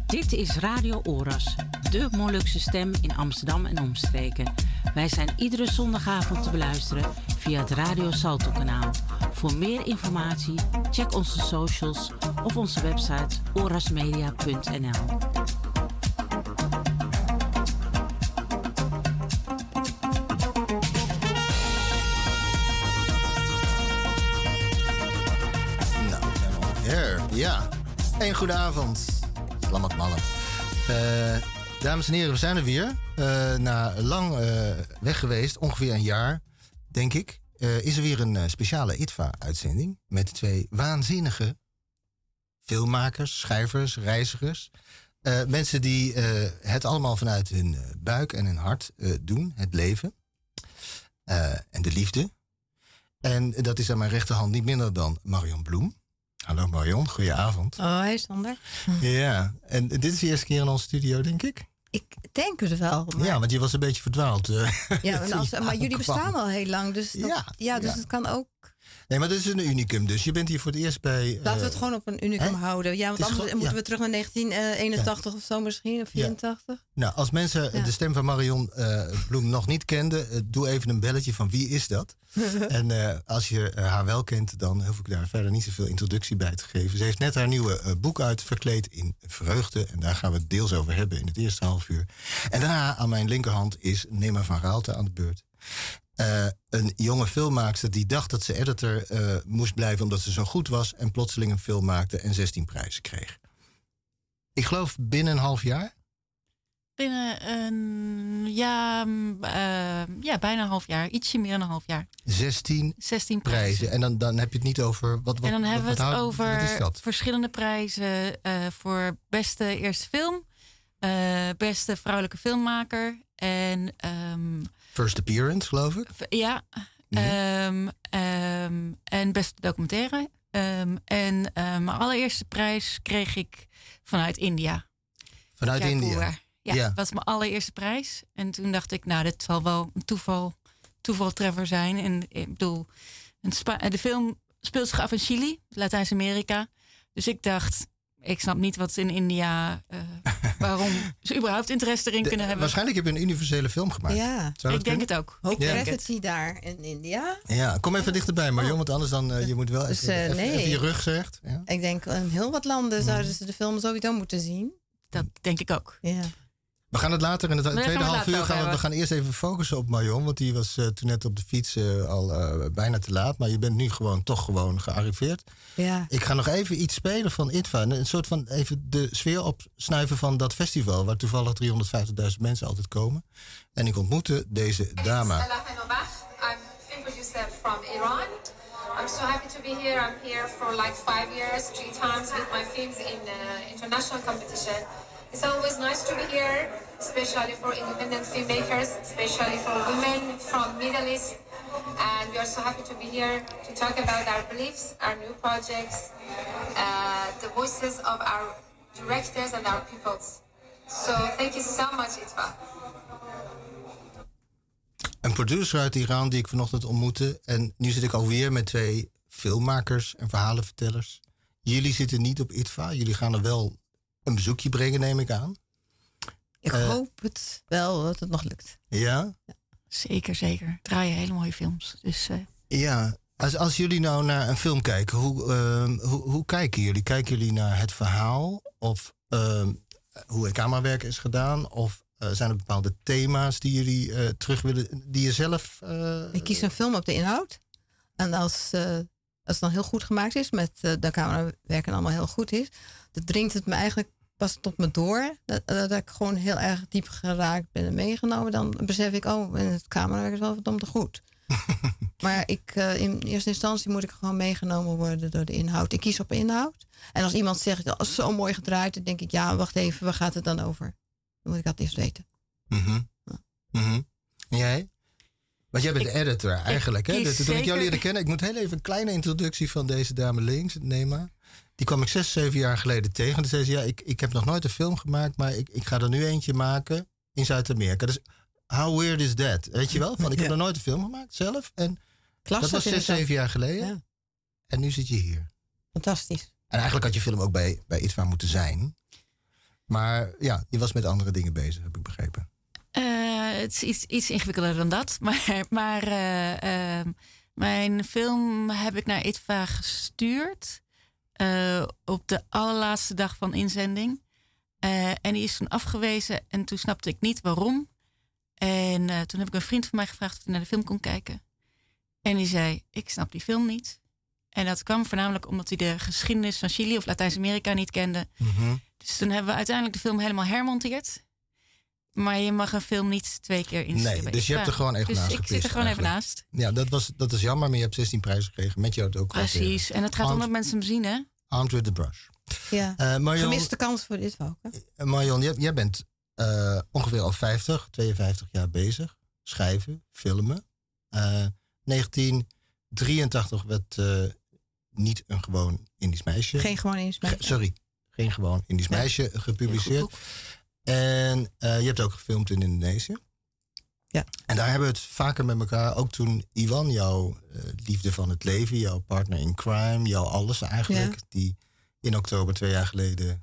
Dit is Radio Oras, de Molukse stem in Amsterdam en omstreken. Wij zijn iedere zondagavond te beluisteren via het Radio Salto kanaal. Voor meer informatie check onze socials of onze website orasmedia.nl. Ja, een goede avond. Slammat mallen. Dames en heren, we zijn er weer. Na lang weg geweest, ongeveer een jaar, denk ik, is er weer een speciale ITVA-uitzending met 2 waanzinnige filmmakers, schrijvers, reizigers. Mensen die het allemaal vanuit hun buik en hun hart doen, het leven en de liefde. En dat is aan mijn rechterhand niet minder dan Marion Bloem. Hallo Marion, goedenavond. Hoi Sander. Ja, en dit is de eerste keer in onze studio, denk ik? Ik denk het wel. Maar... Ja, want je was een beetje verdwaald. Ja, maar jullie bestaan al heel lang, dus dus het kan ook... Nee, maar dit is een unicum, dus je bent hier voor het eerst bij... Laten we het gewoon op een unicum houden. Ja, want anders moeten we terug naar 1981 of zo misschien, of 84. Ja. Nou, als mensen de stem van Marion Bloem nog niet kenden, doe even een belletje van wie is dat? En als je haar wel kent, dan hoef ik daar verder niet zoveel introductie bij te geven. Ze heeft net haar nieuwe boek uit, Verkleed in Vreugde. En daar gaan we het deels over hebben in het eerste half uur. En daarna aan mijn linkerhand is Nema van Raalte aan de beurt. Een jonge filmmaakster die dacht dat ze editor moest blijven omdat ze zo goed was en plotseling een film maakte en 16 prijzen kreeg. Ik geloof binnen een half jaar? Binnen bijna een half jaar. Ietsje meer dan een half jaar. 16 prijzen. En dan heb je het niet over... En dan hebben we het over verschillende prijzen voor beste eerste film, beste vrouwelijke filmmaker en... First appearance, geloof ik. Ja. En beste documentaire. En mijn allereerste prijs kreeg ik vanuit India. Vanuit India? Ja, dat was mijn allereerste prijs. En toen dacht ik, nou, dit zal wel een toevaltreffer zijn. En ik bedoel, de film speelt zich af in Chili, Latijns-Amerika. Dus ik dacht, ik snap niet wat in India... waarom ze überhaupt interesse erin kunnen hebben. Waarschijnlijk heb je een universele film gemaakt. Ja, ik denk het ook. Hoop gravity daar in India. Ja, kom even dichterbij, Marion, want anders dan je moet wel even je rug zegt. Ja. Ik denk in heel wat landen zouden ze de film sowieso moeten zien. Dat denk ik ook. Ja. We gaan het later in het tweede half uur we gaan eerst even focussen op Marion, want die was toen net op de fiets al bijna te laat. Maar je bent nu toch gewoon gearriveerd. Ja. Ik ga nog even iets spelen van ITVA. Een soort van even de sfeer opsnuiven van dat festival, waar toevallig 350.000 mensen altijd komen. En ik ontmoette deze dame. I'm film producer from Iran. I'm so happy to be here. I'm here for like 5 years, 3 times with my films in international competition. It's always nice to be here, especially for independent filmmakers, especially for women from Middle East. And we are so happy to be here to talk about our beliefs, our new projects, the voices of our directors and our peoples. So thank you so much, Itva. Een producer uit Iran die ik vanochtend ontmoette. En nu zit ik alweer met 2 filmmakers en verhalenvertellers. Jullie zitten niet op ITVA. Jullie gaan er wel een bezoekje brengen, neem ik aan. Ik hoop het wel dat het nog lukt. Ja? Zeker. Draaien hele mooie films. Dus, Ja, als jullie nou naar een film kijken, hoe kijken jullie? Kijken jullie naar het verhaal? Of hoe het camerawerk is gedaan? Of zijn er bepaalde thema's die jullie terug willen, die je zelf... Ik kies een film op de inhoud. En als het dan heel goed gemaakt is, met de camerawerk en allemaal heel goed is, dan dringt het me eigenlijk pas tot me door. Dat ik gewoon heel erg diep geraakt ben en meegenomen. Dan besef ik, het camerawerk is wel verdomd goed. Maar in eerste instantie moet ik gewoon meegenomen worden door de inhoud. Ik kies op inhoud. En als iemand zegt, dat is zo mooi gedraaid, dan denk ik, ja, wacht even, waar gaat het dan over? Dan moet ik dat eerst weten. En jij? Want jij bent de editor eigenlijk. Hè? Toen ik jou leerde kennen, ik moet heel even een kleine introductie van deze dame links, Nema. Die kwam ik 6, 7 jaar geleden tegen. Toen zei ze, ja, ik heb nog nooit een film gemaakt, maar ik ga er nu eentje maken in Zuid-Amerika. Dus how weird is that? Weet je wel? Van, ik heb nog nooit een film gemaakt zelf. En dat was 6, 7 jaar geleden. Ja. En nu zit je hier. Fantastisch. En eigenlijk had je film ook bij ITVA moeten zijn. Maar ja, je was met andere dingen bezig, heb ik begrepen. Het is iets ingewikkelder dan dat. Maar mijn film heb ik naar IDFA gestuurd. Op de allerlaatste dag van inzending. En die is toen afgewezen. En toen snapte ik niet waarom. En toen heb ik een vriend van mij gevraagd of hij naar de film kon kijken. En die zei, ik snap die film niet. En dat kwam voornamelijk omdat hij de geschiedenis van Chili of Latijns-Amerika niet kende. Mm-hmm. Dus toen hebben we uiteindelijk de film helemaal hermonteerd. Maar je mag een film niet 2 keer insturen. Nee, dus je hebt er gewoon even naast gepist. Ik zit er gewoon eigenlijk. even naast. Ja, dat is jammer, maar je hebt 16 prijzen gekregen. Met jou ook. Precies, en het gaat om dat mensen hem zien, hè? Armed with the brush. Ja, Marion, gemiste kans voor dit ook. Hè? Marion, jij bent ongeveer al 52 jaar bezig. Schrijven, filmen. 1983 werd niet een gewoon Indisch meisje. Geen gewoon Indisch meisje. Geen gewoon Indisch meisje gepubliceerd. En je hebt ook gefilmd in Indonesië. Ja. En daar hebben we het vaker met elkaar. Ook toen Iwan, jouw liefde van het leven, jouw partner in crime, jouw alles eigenlijk, die in oktober 2 jaar geleden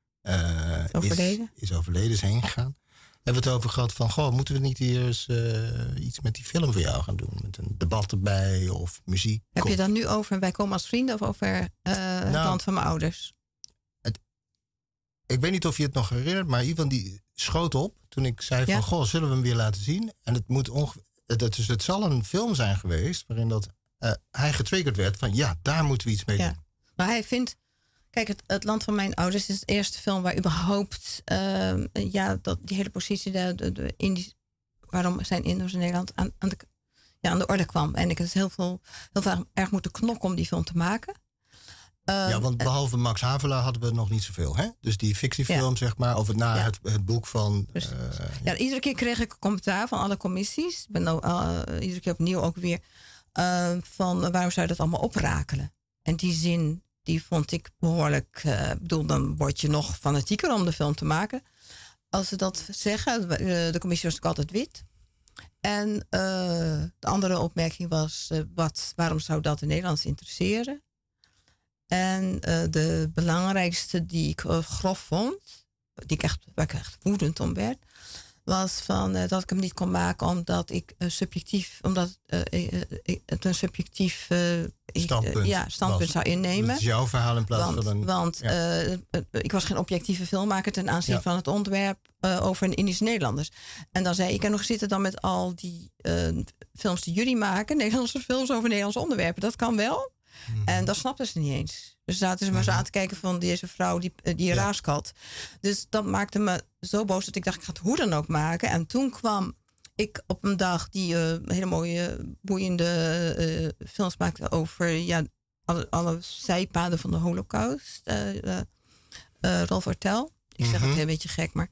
is overleden, is heen gegaan. Hebben we het over gehad van, moeten we niet hier eens iets met die film voor jou gaan doen? Met een debat erbij of muziek. Heb je dan nu over Wij komen als vrienden of over het land van mijn ouders? Ik weet niet of je het nog herinnert, maar Ivan die schoot op toen ik zei van, zullen we hem weer laten zien? En het moet het zal een film zijn geweest waarin dat hij getriggerd werd van, daar moeten we iets mee doen. Maar hij vindt, kijk, het land van mijn ouders is de eerste film waar überhaupt dat die hele positie de Indisch, waarom zijn Indo's in Nederland aan de orde kwam. En ik heb heel erg moeten knokken om die film te maken. Want behalve Max Havelaar hadden we nog niet zoveel, hè? Dus die fictiefilm, zeg maar, of het boek van... iedere keer kreeg ik een commentaar van alle commissies. Ik ben iedere keer opnieuw ook weer van waarom zou je dat allemaal oprakelen? En die zin, die vond ik behoorlijk... dan word je nog fanatieker om de film te maken. Als ze dat zeggen, de commissie was natuurlijk altijd wit. En de andere opmerking was, waarom zou dat de Nederlanders interesseren? En de belangrijkste die ik grof vond, waar ik echt woedend om werd, was van dat ik hem niet kon maken omdat ik het een subjectief standpunt zou innemen. Dat is jouw verhaal in plaats van een... Want ik was geen objectieve filmmaker ten aanzien van het onderwerp over een Indische Nederlanders. En dan zei ik, en nog zitten dan met al die films die jullie maken, Nederlandse films over Nederlandse onderwerpen. Dat kan wel. Mm-hmm. En dat snapten ze niet eens. Dus zaten ze maar zo aan te kijken van deze vrouw die raaskalt. Dus dat maakte me zo boos dat ik dacht, ik ga het hoe dan ook maken. En toen kwam ik op een dag die hele mooie, boeiende films maakte over alle zijpaden van de Holocaust. Rolf Ortel. Ik zeg het een beetje gek, maar...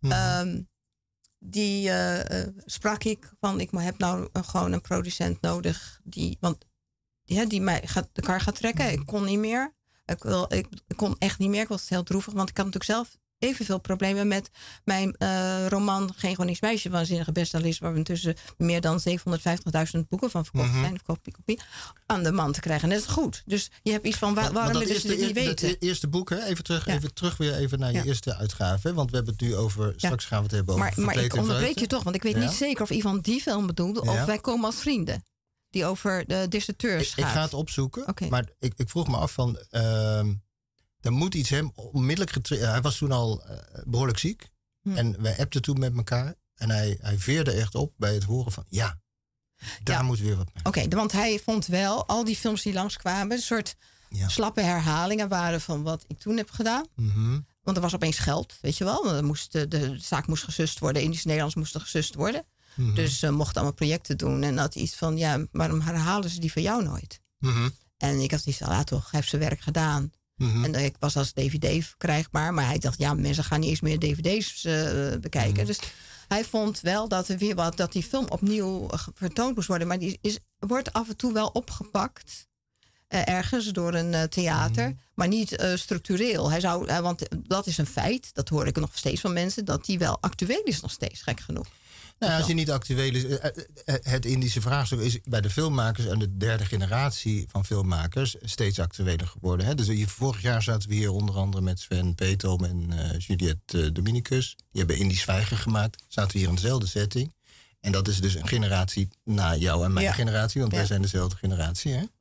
Die sprak ik van, ik heb nou gewoon een producent nodig die mij de kar gaat trekken. Ik kon niet meer. Ik kon echt niet meer. Ik was heel droevig, want ik had natuurlijk zelf evenveel problemen met mijn roman Geen Gronings Meisje, waanzinnige bestseller, waar we intussen meer dan 750.000 boeken van verkocht zijn, of kopie, aan de man te krijgen. En dat is goed. Dus je hebt iets van, waarom willen ze dit niet weten? Het eerste boek, hè? Even terug weer naar je eerste uitgave. Want we hebben het nu over, straks gaan we het hebben over Maar ik onderbreek je toch, want ik weet niet zeker of Ivan die film bedoelde, of Wij komen als vrienden. Die over de disserteurs gaat. Ik ga het opzoeken. Okay. Maar ik vroeg me af van... er moet iets hem onmiddellijk... Hij was toen al behoorlijk ziek. En wij appten toen met elkaar. En hij veerde echt op bij het horen van... daar moet weer wat mee. Oké, want hij vond wel... al die films die langskwamen... een soort slappe herhalingen waren van wat ik toen heb gedaan. Mm-hmm. Want er was opeens geld, weet je wel. De zaak moest gesust worden. Indische Nederlanders moesten gesust worden. Mm-hmm. Dus ze mochten allemaal projecten doen. En had iets van, waarom herhalen ze die van jou nooit? Mm-hmm. En ik had iets van, toch, hij heeft zijn werk gedaan. Mm-hmm. En ik was als DVD verkrijgbaar. Maar hij dacht, mensen gaan niet eens meer DVD's bekijken. Mm-hmm. Dus hij vond wel dat die film opnieuw vertoond moest worden. Maar die wordt af en toe wel opgepakt. ergens door een theater, maar niet structureel. Hij zou, want dat is een feit, dat hoor ik nog steeds van mensen, dat die wel actueel is nog steeds, gek genoeg. Nou, als je niet actueel is, het Indische vraagstuk is bij de filmmakers en de derde generatie van filmmakers steeds actueler geworden. Hè? Dus vorig jaar zaten we hier onder andere met Sven Petom en Juliette Dominicus. Die hebben Indisch Zwijgen gemaakt. Zaten we hier in dezelfde setting. En dat is dus een generatie na jou en mijn generatie, want wij zijn dezelfde generatie. Hè?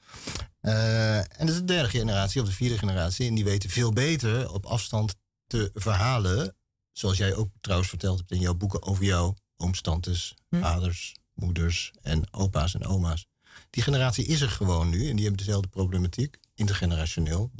En dat is de derde generatie of de vierde generatie. En die weten veel beter op afstand te verhalen. Zoals jij ook trouwens verteld hebt in jouw boeken over jouw ooms, tantes, vaders, moeders en opa's en oma's. Die generatie is er gewoon nu en die hebben dezelfde problematiek, intergenerationeel,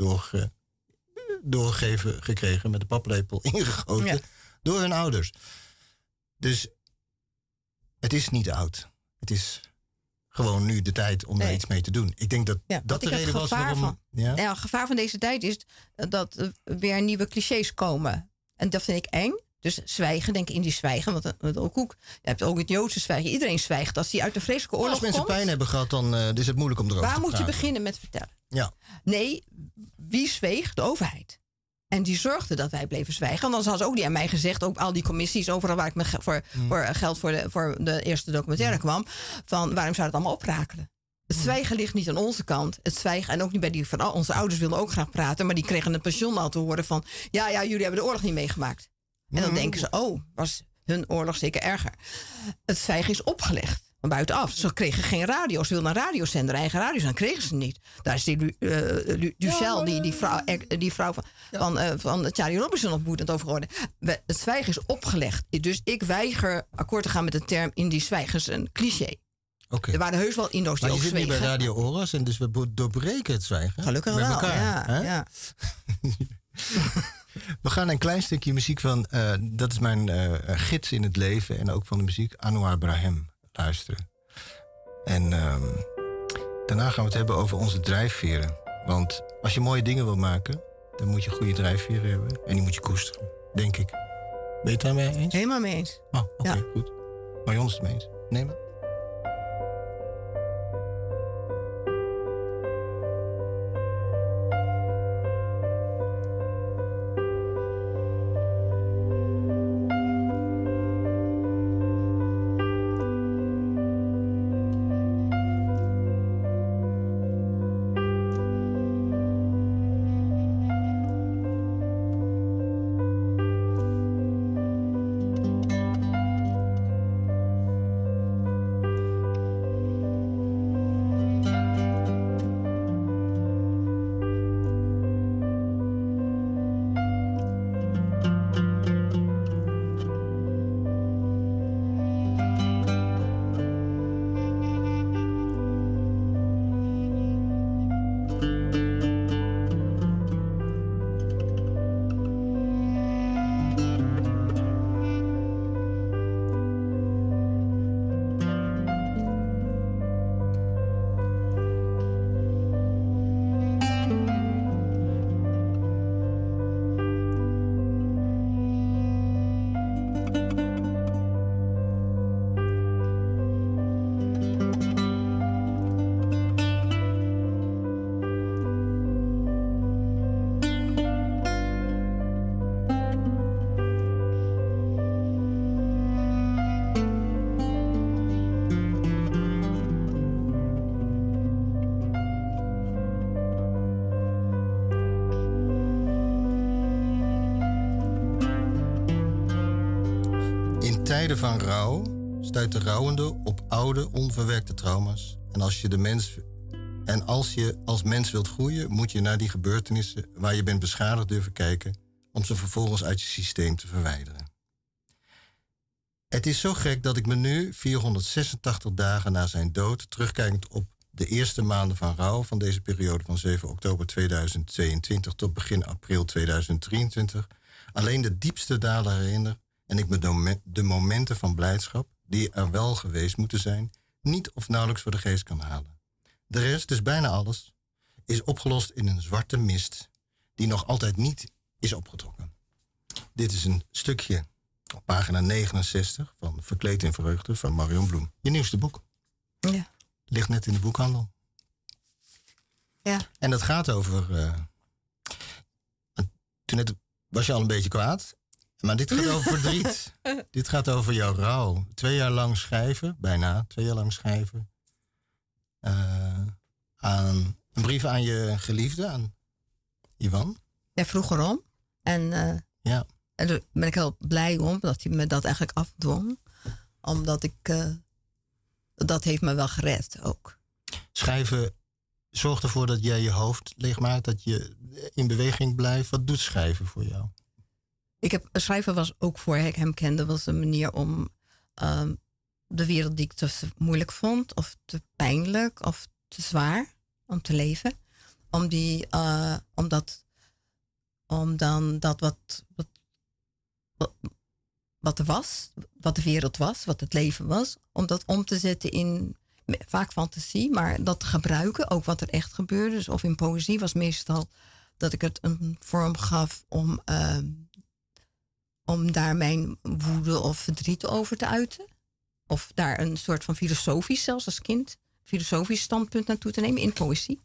doorgegeven gekregen, met de paplepel ingegoten door hun ouders. Dus het is niet oud. Het is gewoon nu de tijd om daar iets mee te doen. Ik denk dat dat de reden was waarom... Het gevaar van deze tijd is dat er weer nieuwe clichés komen. En dat vind ik eng. Dus zwijgen, denk in die zwijgen. Want ook, je hebt ook het Joodse zwijgen. Iedereen zwijgt. Als die uit een vreselijke oorlog komt... Als mensen pijn hebben gehad, dan is het moeilijk om erover te praten. Waar moet je beginnen met vertellen? Ja. Nee, wie zweeg? De overheid. En die zorgde dat wij bleven zwijgen. Anders had ze ook niet aan mij gezegd, ook al die commissies overal waar ik met geld voor de eerste documentaire kwam, van waarom zou het allemaal oprakelen? Het zwijgen ligt niet aan onze kant. Het zwijgen, en ook niet bij die van onze ouders wilden ook graag praten, maar die kregen een pension al te horen van, ja, jullie hebben de oorlog niet meegemaakt. En dan denken ze, was hun oorlog zeker erger. Het zwijgen is opgelegd. Van buitenaf. Ze kregen geen radio. Ze wilden een radiozender, eigen radiozender. Kregen ze niet. Daar is die Ducel, die vrouw van Charlie Robinson ontmoetend over geworden. Het zwijgen is opgelegd. Dus ik weiger akkoord te gaan met de term Indisch zwijgen. Dat is een cliché. Okay. Er waren heus wel Indo's die ook zwegen. Maar je zit nu bij Radio Oras en dus we doorbreken het zwijgen. Gelukkig wel, elkaar, ja. We gaan een klein stukje muziek van... dat is mijn gids in het leven en ook van de muziek. Anwar Brahem. Luisteren. En daarna gaan we het hebben over onze drijfveren. Want als je mooie dingen wil maken, dan moet je goede drijfveren hebben. En die moet je koesteren, denk ik. Ben je het daarmee eens? Helemaal mee eens. Oh, oké, goed. Marion is het mee eens. Nee, maar. tijden van rouw stuit de rouwende op oude, onverwerkte trauma's. En als je als mens wilt groeien, moet je naar die gebeurtenissen waar je bent beschadigd durven kijken, om ze vervolgens uit je systeem te verwijderen. Het is zo gek dat ik me nu, 486 dagen na zijn dood, terugkijkend op de eerste maanden van rouw van deze periode van 7 oktober 2022 tot begin april 2023, alleen de diepste dalen herinner en ik me de momenten van blijdschap, die er wel geweest moeten zijn, niet of nauwelijks voor de geest kan halen. De rest, dus bijna alles, is opgelost in een zwarte mist die nog altijd niet is opgetrokken. Dit is een stukje op pagina 69 van Verkleed in Vreugde van Marion Bloem. Je nieuwste boek. Ja. Ligt net in de boekhandel. 1 Ligt net in de boekhandel. Ja. En dat gaat over... toen was je al een beetje kwaad. Maar dit gaat over verdriet. Dit gaat over jouw rouw. 2 jaar lang schrijven, bijna 2 jaar lang schrijven. Een brief aan je geliefde, aan Ivan. Hij vroeg erom. En ja. En daar ben ik heel blij om dat hij me dat eigenlijk afdwong. Omdat ik... dat heeft me wel gered ook. Schrijven zorgt ervoor dat jij je hoofd leegmaakt. Dat je in beweging blijft. Wat doet schrijven voor jou? Schrijven was ook voor ik hem kende. Was een manier om de wereld die ik te moeilijk vond. Of te pijnlijk. Of te zwaar. Om te leven. Om dan dat wat er was, wat de wereld was, wat het leven was, om dat om te zetten in vaak fantasie, maar dat te gebruiken, ook wat er echt gebeurde. Dus of in poëzie was meestal dat ik het een vorm gaf om daar mijn woede of verdriet over te uiten. Of daar een soort van filosofisch, zelfs als kind, filosofisch standpunt naartoe te nemen in poëzie.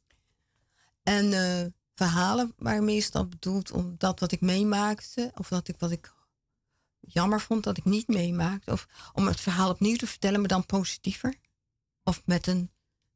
En verhalen waren meestal bedoeld om dat wat ik meemaakte, of wat ik jammer vond dat ik niet meemaakte, of om het verhaal opnieuw te vertellen, maar dan positiever. Of met een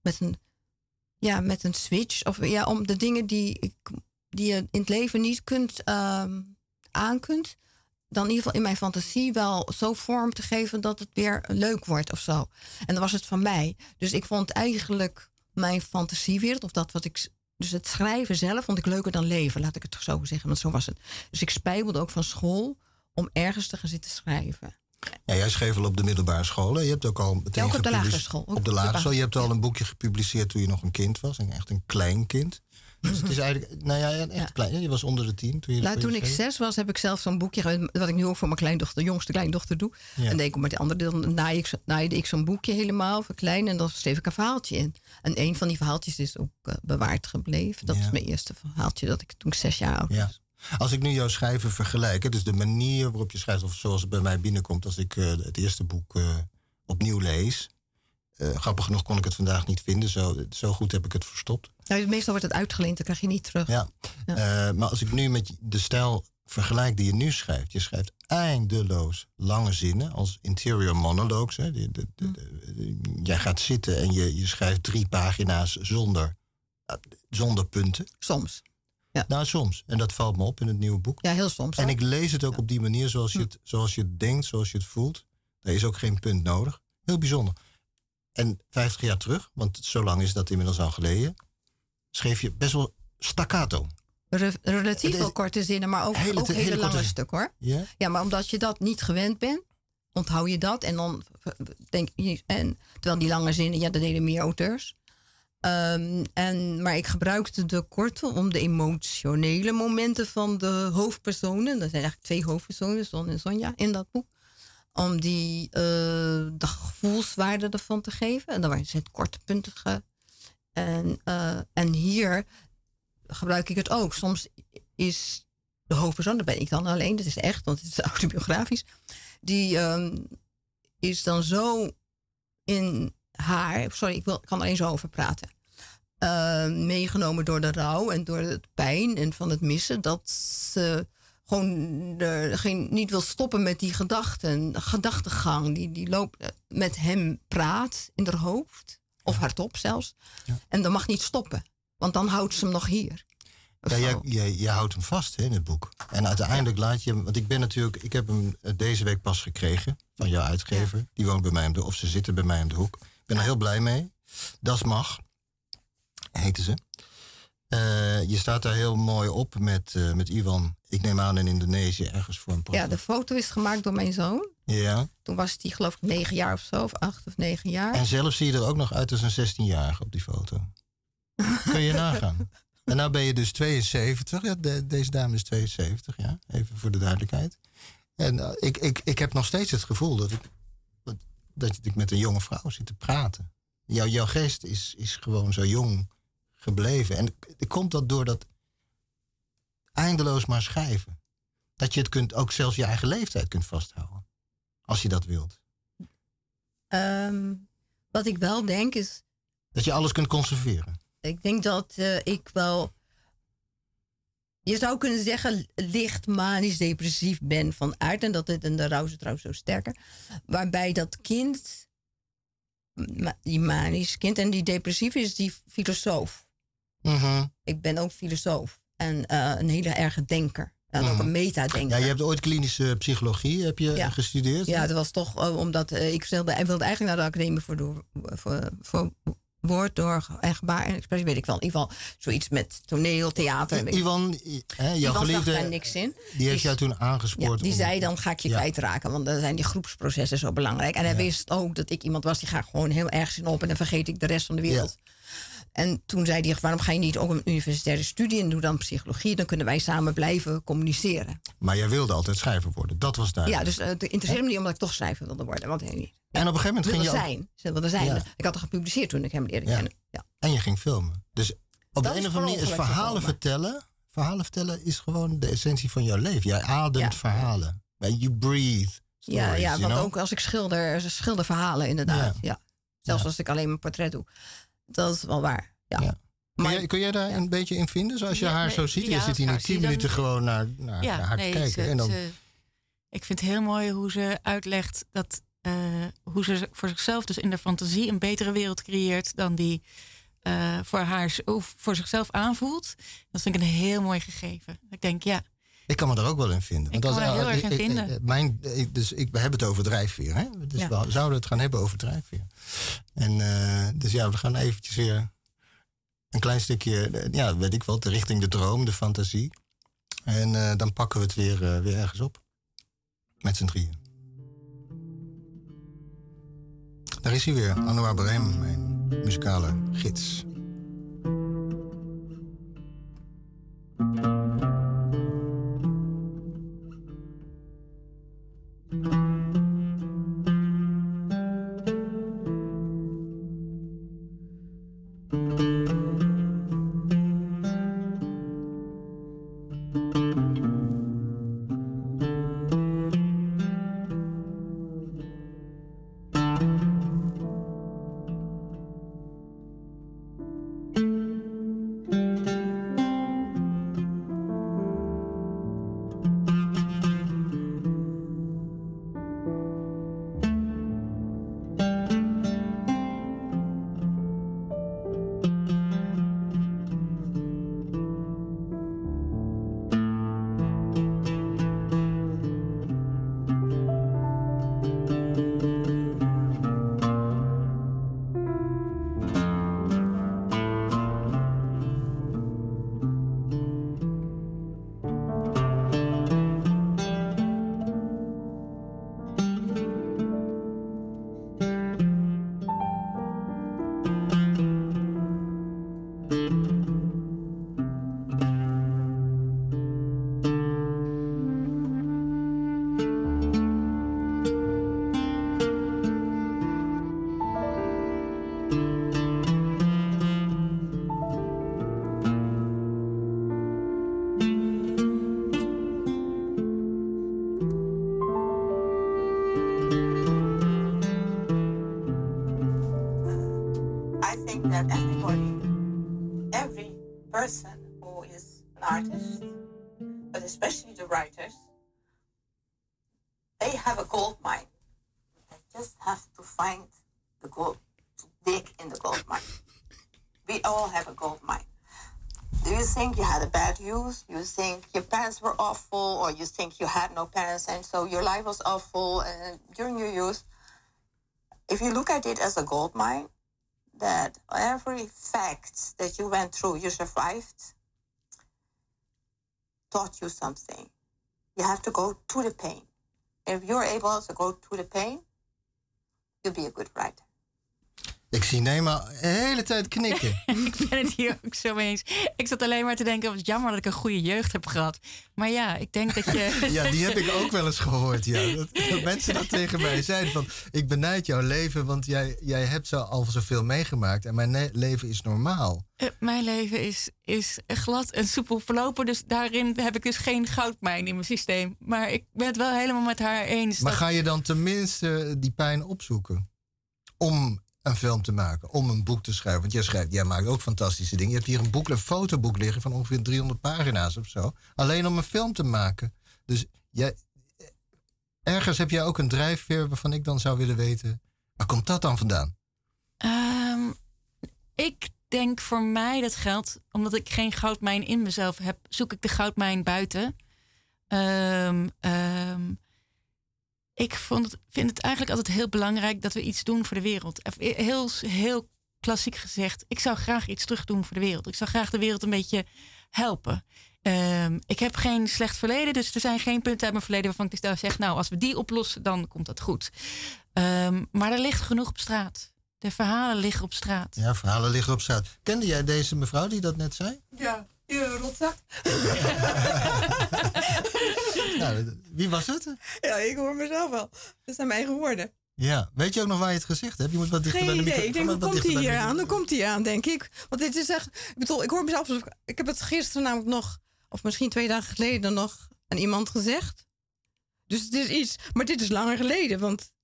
switch. Of om de dingen die je in het leven niet kunt aankunt, dan in ieder geval in mijn fantasie wel zo vorm te geven dat het weer leuk wordt of zo. En dan was het van mij. Dus ik vond eigenlijk mijn fantasiewereld, of dat wat ik... Dus het schrijven zelf vond ik leuker dan leven, laat ik het toch zo zeggen. Want zo was het. Dus ik spijbelde ook van school om ergens te gaan zitten schrijven. Ja, jij schreef al op de middelbare school. Je hebt ook al meteen ook op de lagere school. Op de lagere school. Je hebt al een boekje gepubliceerd toen je nog een kind was. Echt een klein kind. Dus het is eigenlijk, echt klein. Je was onder de 10 toen je toen ik 6 was, heb ik zelf zo'n boekje, wat ik nu ook voor mijn jongste kleindochter doe. Ja. En deed ik met de andere, dan naaide ik zo'n boekje helemaal verklein en dan schreef ik een verhaaltje in. En een van die verhaaltjes is ook bewaard gebleven. Dat is mijn eerste verhaaltje dat ik toen ik 6 jaar oud was. Als ik nu jouw schrijven vergelijk, dus de manier waarop je schrijft, of zoals het bij mij binnenkomt als ik het eerste boek opnieuw lees. Grappig genoeg kon ik het vandaag niet vinden. Zo goed heb ik het verstopt. Ja, meestal wordt het uitgeleend, dan krijg je niet terug. Ja. Maar als ik nu met de stijl vergelijk die je nu schrijft. Je schrijft eindeloos lange zinnen als interior monologues. Hè. Jij gaat zitten en je schrijft 3 pagina's zonder punten. Soms. Ja. Nou, soms. En dat valt me op in het nieuwe boek. Ja, heel soms. En ik lees het ook op die manier zoals je het denkt, zoals je het voelt. Er is ook geen punt nodig. Heel bijzonder. En 50 jaar terug, want zo lang is dat inmiddels al geleden, schreef je best wel staccato. Relatief wel korte zinnen, maar ook hele lange stuk hoor. Yeah? Ja, maar omdat je dat niet gewend bent, onthoud je dat. En dan denk je, terwijl die lange zinnen, dat deden meer auteurs. Maar ik gebruikte de korte om de emotionele momenten van de hoofdpersonen. Er zijn eigenlijk 2 hoofdpersonen, Son en Sonja, in dat boek. Om die de gevoelswaarde ervan te geven. En dan waren het korte puntige. En hier gebruik ik het ook. Soms is de hoofdpersoon, daar ben ik dan alleen, dat is echt, want het is autobiografisch. Die is dan zo in haar, ik kan er eens over praten. Meegenomen door de rouw en door het pijn en van het missen, dat ze gewoon niet wil stoppen met die gedachtegang. Die loopt met hem praat in haar hoofd. Of hardop zelfs. Ja. En dat mag niet stoppen. Want dan houdt ze hem nog hier. Ja, je houdt hem vast in het boek. En uiteindelijk laat je hem... Want ik heb hem deze week pas gekregen van jouw uitgever. Ja. Die woont bij mij of ze zitten bij mij om de hoek. Ik ben er heel blij mee. Das Mag, heette ze. Je staat daar heel mooi op met Ivan. Ik neem aan in Indonesië ergens voor een project. Ja, de foto is gemaakt door mijn zoon. Ja. Toen was hij geloof ik 9 jaar of zo. Of 8 of 9 jaar. En zelf zie je er ook nog uit als een 16-jarige op die foto. Kun je nagaan. En nou ben je dus 72. Ja, deze dame is 72, ja. Even voor de duidelijkheid. En ik heb nog steeds het gevoel dat ik met een jonge vrouw zit te praten. Jouw geest is gewoon zo jong gebleven. En komt dat door dat eindeloos maar schrijven. Dat je het kunt, ook zelfs je eigen leeftijd kunt vasthouden. Als je dat wilt. Wat ik wel denk is... Dat je alles kunt conserveren. ik denk dat ik wel... Je zou kunnen zeggen licht manisch depressief ben van aard. En dat het in de rouw is trouwens zo sterker. Waarbij dat kind, die manisch kind en die depressief is die filosoof. Ik ben ook filosoof. En een hele erge denker. En ook een metadenker. Ja, je hebt ooit klinische psychologie gestudeerd. Ja, dat was toch omdat ik wilde eigenlijk naar de academie voor woord door en gebaar en expressie, weet ik wel. In ieder geval zoiets met toneel, theater. Ivan, jouw geliefde, zag daar niks in. Die heeft jou toen aangespoord. Ja, die zei, dan ga ik je kwijtraken. Want dan zijn die groepsprocessen zo belangrijk. En hij wist ook dat ik iemand was die gaat gewoon heel erg in op. En dan vergeet ik de rest van de wereld. Ja. En toen zei hij, waarom ga je niet ook een universitaire studie en doe dan psychologie? Dan kunnen wij samen blijven communiceren. Maar jij wilde altijd schrijver worden, dat was duidelijk. Ja, dus het interesseerde me niet omdat ik toch schrijver wilde worden. Want hij niet. En op een gegeven moment ging je zijn. Ja. Ik had er gepubliceerd toen ik hem leerde kennen. Ja. En je ging filmen. Dus op de een of andere manier is verhalen vertellen is gewoon de essentie van jouw leven. Jij ademt verhalen. You breathe stories, want ook als ik schilder verhalen inderdaad. Ja. Zelfs als ik alleen mijn portret doe. Dat is wel waar. Ja. Maar kun jij daar een beetje in vinden? Zoals je haar zo ziet. Je zit hier nu 10 minuten gewoon naar haar te kijken. En dan... ik vind het heel mooi hoe ze uitlegt dat hoe ze voor zichzelf dus in de fantasie een betere wereld creëert dan die voor zichzelf aanvoelt. Dat vind ik een heel mooi gegeven. Ik denk, ik kan me er ook wel in vinden. Ik kan me er heel erg in vinden. We hebben het over drijfveer. Hè? Dus we zouden het gaan hebben over drijfveer. En dus we gaan eventjes weer een klein stukje, weet ik wel, richting de droom, de fantasie. En dan pakken we het weer ergens op. Met z'n drieën. Daar is hij weer, Anouar Brahim, mijn muzikale gids. You think your parents were awful, or you think you had no parents, and so your life was awful during your youth. If you look at it as a gold mine, that every fact that you went through, you survived, taught you something. You have to go through the pain. If you're able to go through the pain, you'll be a good writer. Ik zie Neema de hele tijd knikken. Ik ben het hier ook zo mee eens. Ik zat alleen maar te denken, het is jammer dat ik een goede jeugd heb gehad. Maar ja, ik denk dat je... Ja, die heb ik ook wel eens gehoord. Ja. Dat mensen dat tegen mij zeiden. Van, ik benijd jouw leven, want jij hebt al zoveel meegemaakt. En mijn leven is normaal. Mijn leven is glad en soepel verlopen. Dus daarin heb ik dus geen goudmijn in mijn systeem. Maar ik ben het wel helemaal met haar eens. Maar ga je dan tenminste die pijn opzoeken? Om een film te maken, om een boek te schrijven. Want jij maakt ook fantastische dingen. Je hebt hier een fotoboek liggen van ongeveer 300 pagina's of zo. Alleen om een film te maken. Dus ergens heb jij ook een drijfveer waarvan ik dan zou willen weten, waar komt dat dan vandaan? Ik denk voor mij dat geldt, omdat ik geen goudmijn in mezelf heb, zoek ik de goudmijn buiten. Ik vind het eigenlijk altijd heel belangrijk dat we iets doen voor de wereld. Heel klassiek gezegd, ik zou graag iets terug doen voor de wereld. Ik zou graag de wereld een beetje helpen. Ik heb geen slecht verleden, dus er zijn geen punten uit mijn verleden waarvan ik dus zeg, nou, als we die oplossen, dan komt dat goed. Maar er ligt genoeg op straat. De verhalen liggen op straat. Ja, verhalen liggen op straat. Kende jij deze mevrouw die dat net zei? Ja, rotzak. Nou, wie was het? Ja, ik hoor mezelf wel. Dat zijn mijn eigen woorden. Ja, weet je ook nog waar je het gezegd hebt? Je moet wat dichter bij de microfoon. Ik denk, hoe komt hij hier aan? Dan komt hij aan, denk ik. Want dit is echt... Ik bedoel, ik hoor mezelf... Ik heb het gisteren namelijk nog... Of misschien 2 dagen geleden nog aan iemand gezegd. Dus het is iets... Maar dit is langer geleden, want...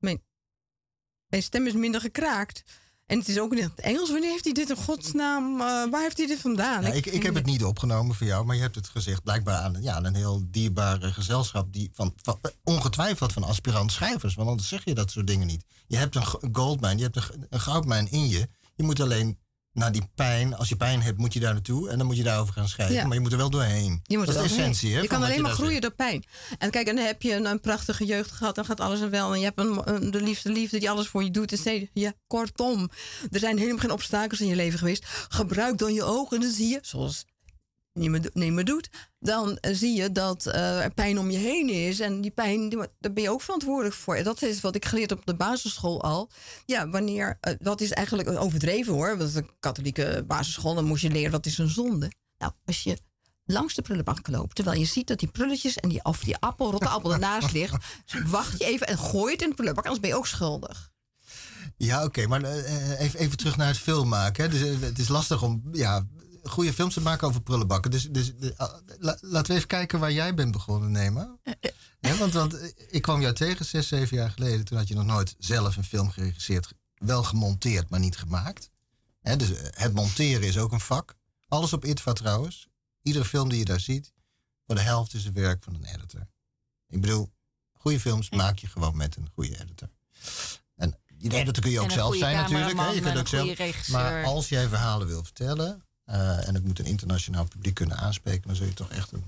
Mijn stem is minder gekraakt. En het is ook in het Engels. Wanneer heeft hij dit in godsnaam... waar heeft hij dit vandaan? Ja, ik heb het niet opgenomen voor jou, maar je hebt het gezegd blijkbaar aan een heel dierbare gezelschap die ongetwijfeld van aspirant schrijvers, want anders zeg je dat soort dingen niet. Je hebt een goldmijn, je hebt een goudmijn in je. Je moet alleen naar die pijn, als je pijn hebt, moet je daar naartoe en dan moet je daarover gaan schrijven. Ja. Maar je moet er wel doorheen. Dat is de essentie. Hè, je kan alleen maar groeien door pijn. En kijk, en dan heb je een prachtige jeugd gehad, dan gaat alles er wel. En je hebt de liefde die alles voor je doet. En ja, kortom, er zijn helemaal geen obstakels in je leven geweest. Gebruik dan je ogen en dan zie je, zoals niet meer doet, dan zie je dat er pijn om je heen is. En die pijn, daar ben je ook verantwoordelijk voor. En dat is wat ik geleerd op de basisschool al. Ja, dat is eigenlijk overdreven hoor. Dat is een katholieke basisschool, dan moest je leren wat is een zonde. Nou, als je langs de prullenbak loopt, terwijl je ziet dat die prulletjes en die rotte appel ernaast ligt, wacht je even en gooi het in de prullenbak, anders ben je ook schuldig. Ja, oké, maar even terug naar het film maken. Hè. Dus, het is lastig om goede films te maken over prullenbakken. Dus laten we even kijken waar jij bent begonnen, Neema. Want ik kwam jou tegen 6, 7 jaar geleden. Toen had je nog nooit zelf een film geregisseerd. Wel gemonteerd, maar niet gemaakt. Dus het monteren is ook een vak. Alles op ITVA trouwens. Iedere film die je daar ziet, voor de helft is het werk van een editor. Ik bedoel, goede films maak je gewoon met een goede editor. En die editor kun je ook zelf zijn natuurlijk. Hè? Je kunt ook zelf. Maar als jij verhalen wil vertellen, en het moet een internationaal publiek kunnen aanspreken, dan zul je toch echt een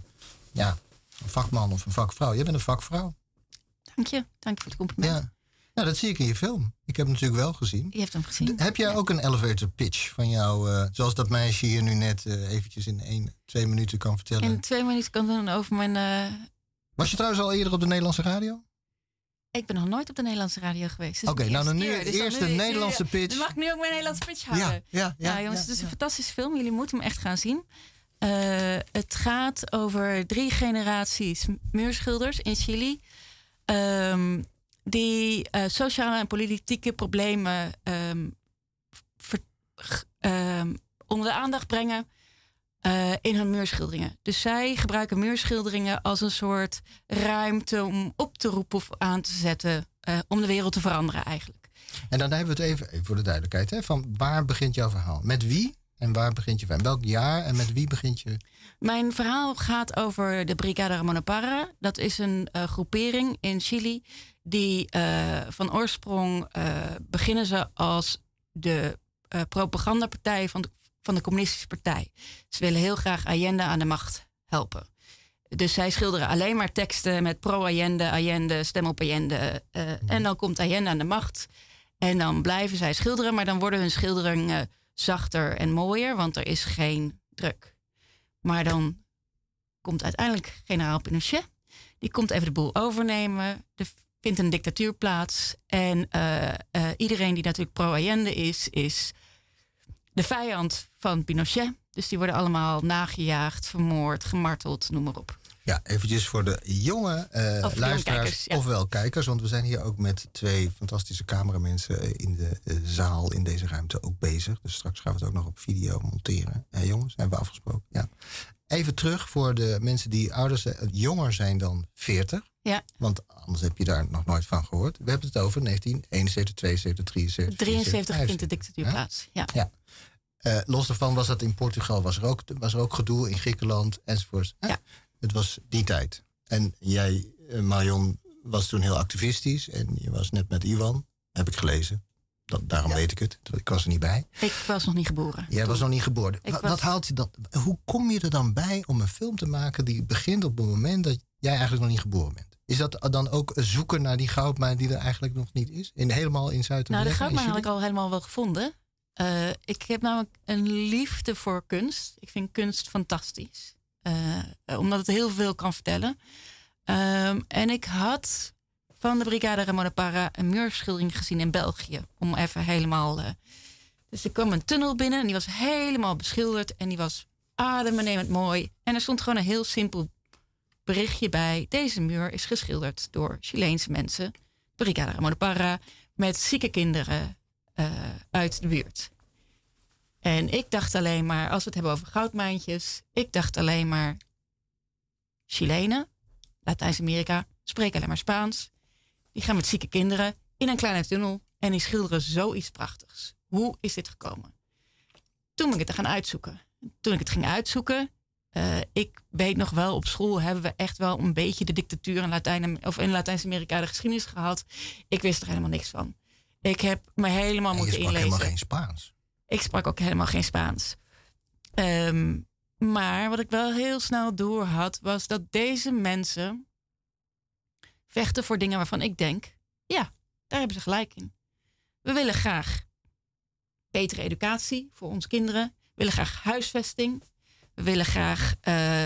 vakman of een vakvrouw. Jij bent een vakvrouw. Dank je voor het compliment. Ja. Nou, dat zie ik in je film. Ik heb hem natuurlijk wel gezien. Je hebt hem gezien. Heb jij ook een elevator pitch van jou, zoals dat meisje hier nu net eventjes in 2 minuten kan vertellen? In 2 minuten kan doen over mijn... Was je trouwens al eerder op de Nederlandse radio? Ik ben nog nooit op de Nederlandse radio geweest. Oké, nou dan nu eerst de Nederlandse pitch. Dan mag ik nu ook mijn Nederlandse pitch houden. Ja, jongens, het is een fantastische film. Jullie moeten hem echt gaan zien. Het gaat over 3 generaties muurschilders in Chili. Die sociale en politieke problemen onder de aandacht brengen in hun muurschilderingen. Dus zij gebruiken muurschilderingen als een soort ruimte om op te roepen of aan te zetten, om de wereld te veranderen eigenlijk. En dan hebben we het even voor de duidelijkheid, hè, van waar begint jouw verhaal? Met wie en waar begint je verhaal? Welk jaar en met wie begint je? Mijn verhaal gaat over de Brigada Ramon Parra. Dat is een groepering in Chili die van oorsprong beginnen ze als de propagandapartij van de communistische partij. Ze willen heel graag Allende aan de macht helpen. Dus zij schilderen alleen maar teksten met pro-Allende, Allende, stem op Allende. En dan komt Allende aan de macht. En dan blijven zij schilderen, maar dan worden hun schilderingen zachter en mooier, want er is geen druk. Maar dan komt uiteindelijk generaal Pinochet. Die komt even de boel overnemen. Er vindt een dictatuur plaats. En iedereen die natuurlijk pro-Allende is de vijand van Pinochet. Dus die worden allemaal nagejaagd, vermoord, gemarteld, noem maar op. Ja, eventjes voor de jonge luisteraars ofwel kijkers. Want we zijn hier ook met 2 fantastische cameramensen in de zaal, in deze ruimte ook bezig. Dus straks gaan we het ook nog op video monteren. Jongens, hebben we afgesproken. Ja. even terug voor de mensen die jonger zijn dan 40. Ja. Want anders heb je daar nog nooit van gehoord. We hebben het over 1971, 72, 73. 73 vindt de dictatuur plaats. Ja. Los daarvan was dat in Portugal, was er ook gedoe, in Griekenland enzovoort. Ja. Het was die tijd. En jij, Marion, was toen heel activistisch. En je was net met Iwan, heb ik gelezen. Daarom weet ik het. Ik was er niet bij. Ik was nog niet geboren. Jij was nog niet geboren. Wat haalt je dat? Hoe kom je er dan bij om een film te maken die begint op het moment dat jij eigenlijk nog niet geboren bent? Is dat dan ook zoeken naar die goudmijn die er eigenlijk nog niet is? Helemaal in Zuid-Amerika? Nou, de goudmijn had ik al helemaal wel gevonden. Ik heb namelijk een liefde voor kunst. Ik vind kunst fantastisch. Omdat het heel veel kan vertellen. En ik had van de Brigada Ramona Parra een muurschildering gezien in België. Om even helemaal... Dus ik kwam een tunnel binnen en die was helemaal beschilderd. En die was adembenemend mooi. En er stond gewoon een heel simpel berichtje bij. Deze muur is geschilderd door Chileense mensen. Brigada Ramona Parra. Met zieke kinderen uit de buurt. En ik dacht alleen maar, als we het hebben over goudmijntjes... ik dacht alleen maar... Chilenen, Latijns-Amerika, spreken alleen maar Spaans. Die gaan met zieke kinderen in een kleine tunnel... en die schilderen zoiets prachtigs. Hoe is dit gekomen? Toen ben ik het te gaan uitzoeken. Toen ik het ging uitzoeken... ik weet nog wel, op school hebben we echt wel een beetje de dictatuur... in Latijns-Amerika de geschiedenis gehad. Ik wist er helemaal niks van. Ik heb me helemaal moeten inlezen. Je sprak helemaal geen Spaans. Ik sprak ook helemaal geen Spaans. Maar wat ik wel heel snel door had... was dat deze mensen vechten voor dingen waarvan ik denk... ja, daar hebben ze gelijk in. We willen graag betere educatie voor onze kinderen. We willen graag huisvesting. We willen graag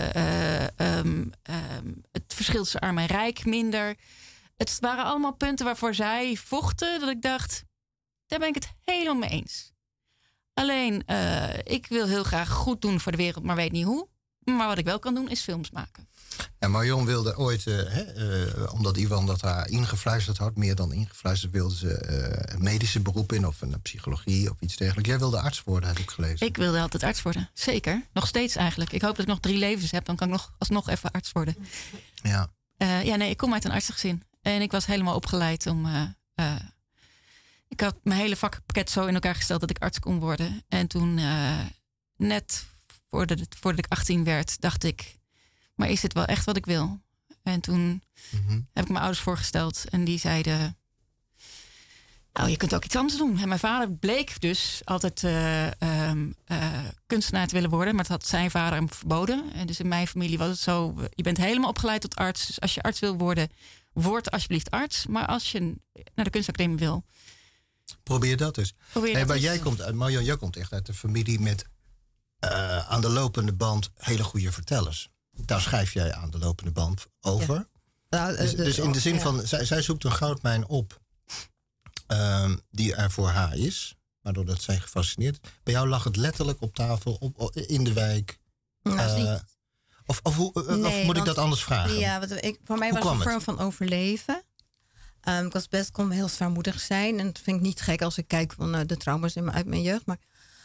het verschil tussen arm en rijk minder. Het waren allemaal punten waarvoor zij vochten... dat ik dacht, daar ben ik het helemaal mee eens. Alleen, ik wil heel graag goed doen voor de wereld, maar weet niet hoe. Maar wat ik wel kan doen, is films maken. Ja, Marion wilde ooit, omdat Iwan dat haar ingefluisterd had... meer dan ingefluisterd, wilde ze een medische beroep in... of een psychologie of iets dergelijks. Jij wilde arts worden, heb ik gelezen. Ik wilde altijd arts worden, zeker. Nog steeds eigenlijk. Ik hoop dat ik nog 3 levens heb, dan kan ik alsnog even arts worden. Ja. Ik kom uit een artsengezin. En ik was helemaal opgeleid om... ik had mijn hele vakpakket zo in elkaar gesteld dat ik arts kon worden. En toen, net voordat ik 18 werd, dacht ik... maar is dit wel echt wat ik wil? En toen heb ik mijn ouders voorgesteld. En die zeiden... nou, je kunt ook iets anders doen. En mijn vader bleek dus altijd kunstenaar te willen worden. Maar dat had zijn vader hem verboden. En dus in mijn familie was het zo... je bent helemaal opgeleid tot arts. Dus als je arts wil worden, word alsjeblieft arts. Maar als je naar de kunstacademie wil... probeer dat dus. Marion, jij komt echt uit de familie met aan de lopende band hele goede vertellers. Daar schrijf jij aan de lopende band over. Ja. Dus in de zin van, zij zoekt een goudmijn op die er voor haar is. Waardoor dat zij gefascineerd. Bij jou lag het letterlijk op tafel, in de wijk. Nou, of moet ik dat anders vragen? Ja, voor mij was het een vorm van overleven. Ik kon heel zwaarmoedig zijn. En dat vind ik niet gek als ik kijk van de trauma's uit mijn jeugd. Maar,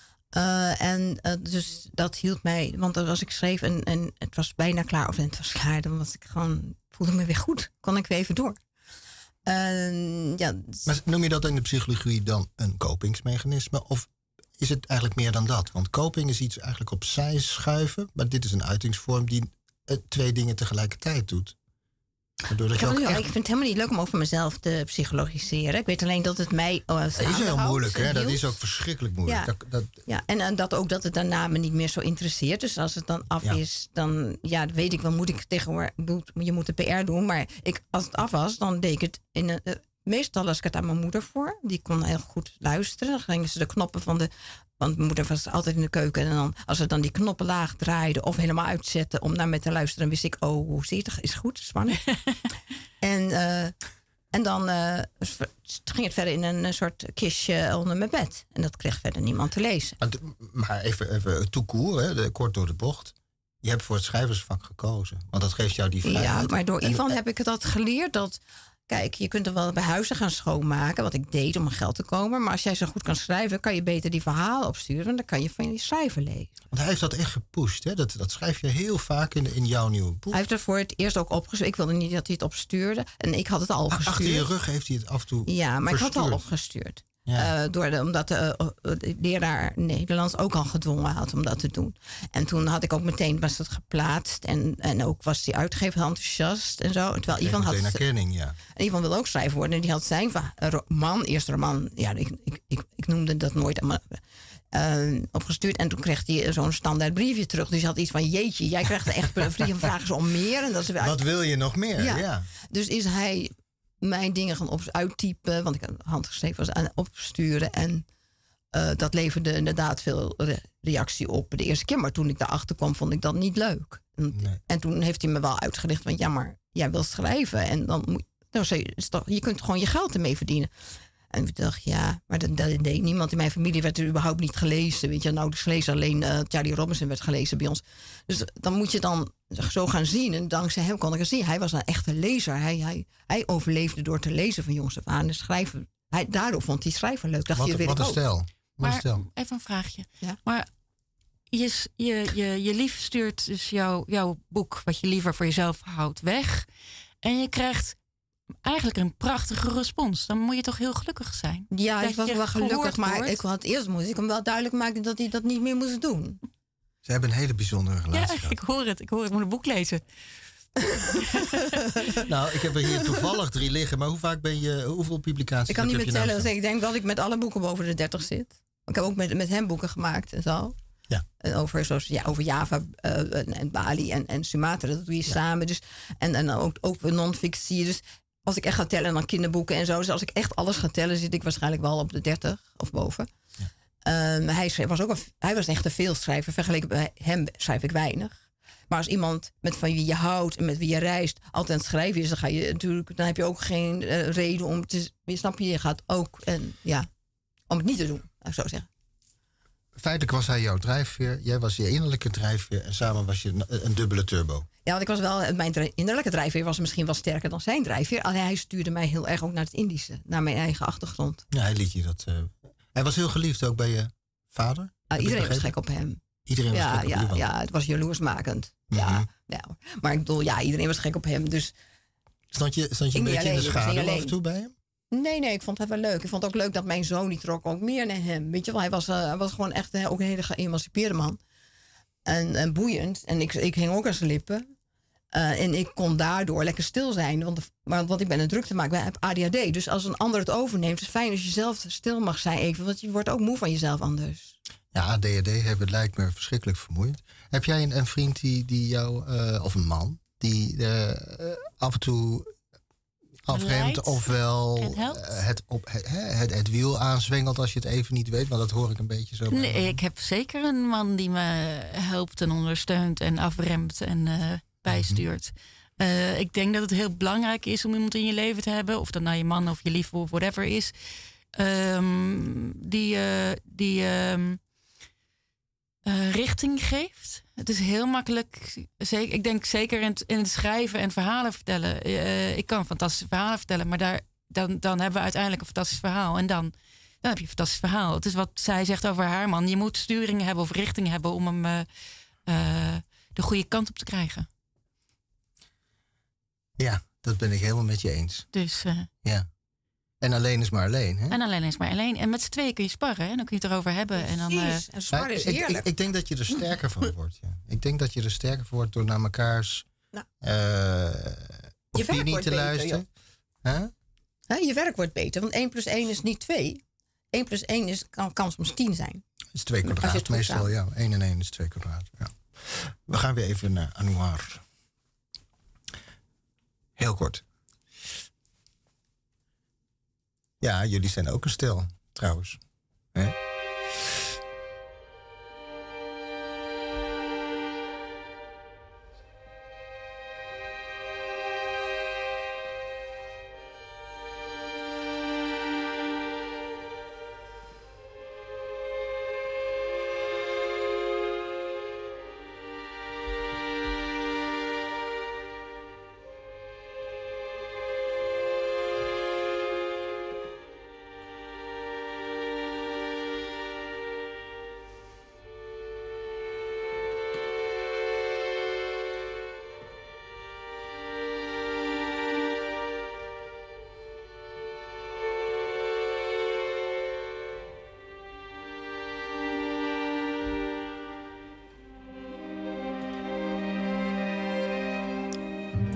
dus dat hield mij. Want als ik schreef en het was bijna klaar. Of het was klaar. Dan was ik gewoon, voelde me weer goed. Kon ik weer even door. Maar noem je dat in de psychologie dan een kopingsmechanisme? Of is het eigenlijk meer dan dat? Want coping is iets eigenlijk opzij schuiven. Maar dit is een uitingsvorm die 2 dingen tegelijkertijd doet. Ik vind het helemaal niet leuk om over mezelf te psychologiseren. Ik weet alleen dat het mij... dat is heel moeilijk, hè? Dat is ook verschrikkelijk moeilijk. Ja, en dat het daarna me niet meer zo interesseert. Dus als het dan af is, dan weet ik wel, moet ik tegenwoordig... je moet de PR doen, maar als het af was, dan deed ik het meestal las ik het aan mijn moeder voor. Die kon heel goed luisteren. Dan gingen ze de knoppen want mijn moeder was altijd in de keuken. En dan, als ze dan die knoppen laag draaiden of helemaal uitzetten om naar me te luisteren, dan wist ik, hoe zie je het? Is het goed? Spannend. en dan ging het verder in een soort kistje onder mijn bed. En dat kreeg verder niemand te lezen. Maar even tout court, kort door de bocht. Je hebt voor het schrijversvak gekozen. Want dat geeft jou die vrijheid. Ja, maar door Ivan heb ik het altijd geleerd dat kijk, je kunt er wel bij huizen gaan schoonmaken, wat ik deed om aan geld te komen. Maar als jij zo goed kan schrijven, kan je beter die verhalen opsturen. Want dan kan je van je schrijven lezen. Want hij heeft dat echt gepusht, hè? Dat schrijf je heel vaak in jouw nieuwe boek. Hij heeft er voor het eerst ook opgestuurd. Ik wilde niet dat hij het opstuurde. En ik had het al gestuurd. Achter je rug heeft hij het af en toe Ja, maar verstuurd. ik had het al opgestuurd. Ja. Omdat de leraar Nederlands ook al gedwongen had om dat te doen. En toen had ik ook meteen was het geplaatst. En ook was die uitgever enthousiast en zo. Terwijl Ivan had erkenning, ja. En Ivan wilde ook schrijver worden. En die had zijn eerste roman. Ja, ik noemde dat nooit opgestuurd. En toen kreeg hij zo'n standaard briefje terug. Dus hij had iets van, jeetje, jij krijgt echt vragen ze om meer. En dat is Wat wil je nog meer? Ja. Dus is hij mijn dingen gaan uittypen, want ik had handgeschreven was aan opsturen. En dat leverde inderdaad veel reactie op de eerste keer. Maar toen ik daarachter kwam, vond ik dat niet leuk. En toen heeft hij me wel uitgelicht, want ja, maar jij wil schrijven. En dan moet je kunt gewoon je geld ermee verdienen. En ik dacht, ja, maar dat deed niemand in mijn familie. Werd er überhaupt niet gelezen. Weet je, nauwelijks gelezen. Alleen Charlie Robinson werd gelezen bij ons. Dus dan moet je dan zo gaan zien. En dankzij hem kon ik het zien. Hij was een echte lezer. Hij overleefde door te lezen van jongs af aan. En schrijven. Daardoor vond hij schrijven leuk. Dacht Wat een stel. Maar even een vraagje. Ja? Maar je lief stuurt dus jouw boek, wat je liever voor jezelf houdt, weg. En je krijgt eigenlijk een prachtige respons. Dan moet je toch heel gelukkig zijn. Ja, ik was wel gelukkig, maar ik had eerst moest ik hem wel duidelijk maken dat hij dat niet meer moest doen. Ze hebben een hele bijzondere relatie. Ja, ik hoor het. Ik moet een boek lezen. Nou, ik heb er hier toevallig 3 liggen. Maar hoeveel publicaties ik kan niet heb meer je tellen. nou? Dus ik denk dat ik met alle boeken boven de 30 zit. Ik heb ook met hem boeken gemaakt en zo. Ja. En over Java en Bali en Sumatra. Dat doe je samen. Dus, en ook non-fictie. Dus als ik echt ga tellen, dan kinderboeken en zo. Dus als ik echt alles ga tellen, zit ik waarschijnlijk wel op de 30 of boven. Ja. Hij was echt een veelschrijver. Vergeleken bij hem schrijf ik weinig. Maar als iemand van wie je houdt en met wie je reist altijd aan het schrijven is, dan heb je ook geen reden om te. Snap je gaat ook om het niet te doen, laat ik zo zeggen. Feitelijk was hij jouw drijfveer. Jij was je innerlijke drijfveer. En samen was je een dubbele turbo. Ja, want ik was wel. Mijn innerlijke drijfveer was misschien wel sterker dan zijn drijfveer. Alleen hij stuurde mij heel erg ook naar het Indische. Naar mijn eigen achtergrond. Ja, hij liet je dat. Hij was heel geliefd ook bij je vader. Iedereen was gek op hem. Iedereen was gek op Ivan. Ja, het was jaloersmakend. Ja, maar ik bedoel, iedereen was gek op hem. Dus stond je een beetje in de schaduw af en toe bij hem? Nee, ik vond het wel leuk. Ik vond het ook leuk dat mijn zoon, die trok ook meer naar hem. Weet je wel, hij was gewoon echt ook een hele geëmancipeerde man. En boeiend. En ik hing ook aan zijn lippen. En ik kon daardoor lekker stil zijn. Want ik ben een druk te maken. Ik heb ADHD. Dus als een ander het overneemt, is het fijn als je zelf stil mag zijn even. Want je wordt ook moe van jezelf anders. Ja, ADHD hebben lijkt me verschrikkelijk vermoeiend. Heb jij een vriend die jou, of een man, die af en toe afremt ofwel het wiel aanzwengelt als je het even niet weet? Want dat hoor ik een beetje zo. Nee, ik heb zeker een man die me helpt en ondersteunt en afremt en bijstuurt. Ik denk dat het heel belangrijk is om iemand in je leven te hebben, of dat nou je man of je lief of whatever is, die richting geeft. Het is heel makkelijk. Ik denk zeker in het schrijven en verhalen vertellen. Ik kan fantastische verhalen vertellen, maar dan hebben we uiteindelijk een fantastisch verhaal. En dan heb je een fantastisch verhaal. Het is wat zij zegt over haar man. Je moet sturing hebben of richting hebben om hem de goede kant op te krijgen. Ja, dat ben ik helemaal met je eens. Dus ja. En alleen is maar alleen. Hè? En alleen is maar alleen. En met z'n tweeën kun je sparren. En dan kun je het erover hebben. En dan, en sparren is heerlijk. Ik denk dat je er sterker van wordt. Ja. Ik denk dat je er sterker van wordt door naar mekaars opinie te luisteren. Je werk wordt beter. Want 1 + 1 is niet 2. 1 + 1 kan soms 10 zijn. Het is 2 kwadraat meestal. Ja, 1 en 1 is 2 kwadraat. Ja. We gaan weer even naar Anouar. Heel kort. Ja, jullie zijn ook een stel, trouwens. Hè?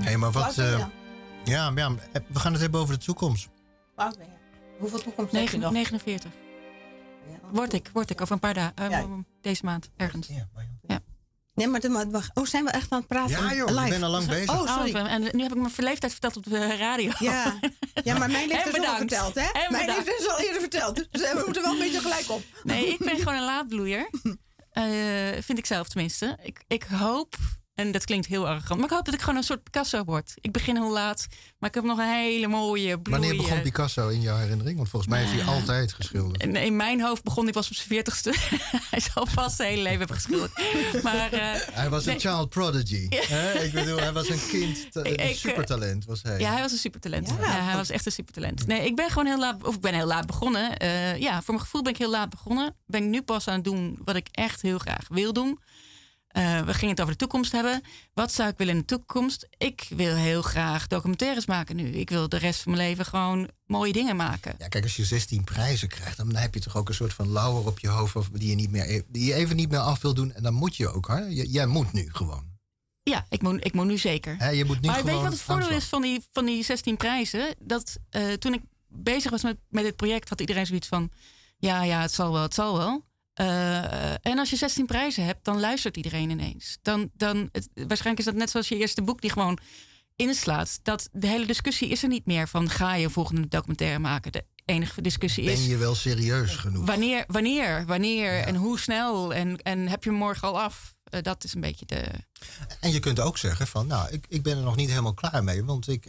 Hey, maar wat... Hoe oud ben je? ja, we gaan het hebben over de toekomst. Hoe oud ben je? Hoeveel toekomst heb je nog? 49. Word ik over een paar dagen. Deze maand, ergens. Ja. Nee, maar zijn we echt aan het praten? Ja joh, Live. ik ben al lang bezig. Oh, sorry. En nu heb ik mijn leeftijd verteld op de radio. Ja, maar mijn leeftijd is al bedankt. verteld, hè? En Mijn bedankt. leeftijd is al eerder verteld. Dus we moeten wel een beetje gelijk op. Nee, ik ben gewoon een laatbloeier. Vind ik zelf tenminste. Ik hoop, en dat klinkt heel arrogant, maar ik hoop dat ik gewoon een soort Picasso word. Ik begin heel laat, maar ik heb nog een hele mooie bloei. Wanneer begon Picasso in jouw herinnering? Want volgens mij heeft hij altijd geschilderd. In mijn hoofd begon hij pas op zijn 40ste. Hij zal vast zijn hele leven hebben geschilderd. Maar, hij was een child prodigy. Hè? Ik bedoel, hij was een kind. Een supertalent was hij. Ja, hij was een supertalent. Ja. Ja, hij was echt een supertalent. Nee, ik ben gewoon heel laat begonnen. Voor mijn gevoel ben ik heel laat begonnen. Ben ik nu pas aan het doen wat ik echt heel graag wil doen. We gingen het over de toekomst hebben. Wat zou ik willen in de toekomst? Ik wil heel graag documentaires maken nu. Ik wil de rest van mijn leven gewoon mooie dingen maken. Ja, kijk, als je 16 prijzen krijgt, dan heb je toch ook een soort van lauwer op je hoofd die je even niet meer af wil doen. En dan moet je ook, hè? Jij moet nu gewoon. Ja, ik moet nu zeker. Hè, je moet nu maar gewoon weet je wat het voordeel is van die 16 prijzen? Dat toen ik bezig was met dit project, had iedereen zoiets van... Ja, het zal wel. En als je 16 prijzen hebt, dan luistert iedereen ineens. Waarschijnlijk is dat net zoals je eerste boek die gewoon inslaat. Dat de hele discussie is er niet meer van... ga je een volgende documentaire maken? De enige discussie is... Ben je wel serieus genoeg? Wanneer en hoe snel en heb je hem morgen al af? Dat is een beetje de... En je kunt ook zeggen van... nou, ik ben er nog niet helemaal klaar mee. Want ik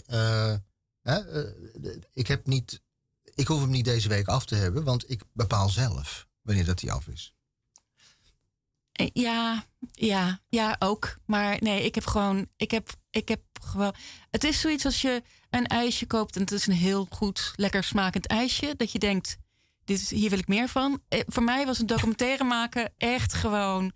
hoef hem niet deze week af te hebben. Want ik bepaal zelf wanneer dat hij af is. Ja, ook. Maar nee, ik heb gewoon... Het is zoiets als je een ijsje koopt... en het is een heel goed, lekker smakend ijsje... dat je denkt, hier wil ik meer van. Voor mij was een documentaire maken echt gewoon...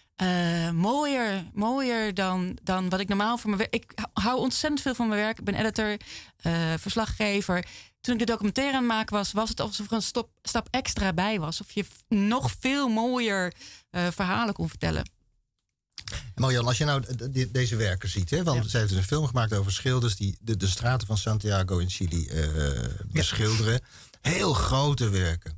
mooier dan wat ik normaal voor mijn werk... Ik hou ontzettend veel van mijn werk. Ik ben editor, verslaggever. Toen ik de documentaire aan het maken was het alsof er een stap extra bij was. Of je nog veel mooier verhalen kon vertellen. Marianne, als je nou deze werken ziet... Hè, want zij heeft een film gemaakt over schilders... die de straten van Santiago in Chili beschilderen. Heel grote werken.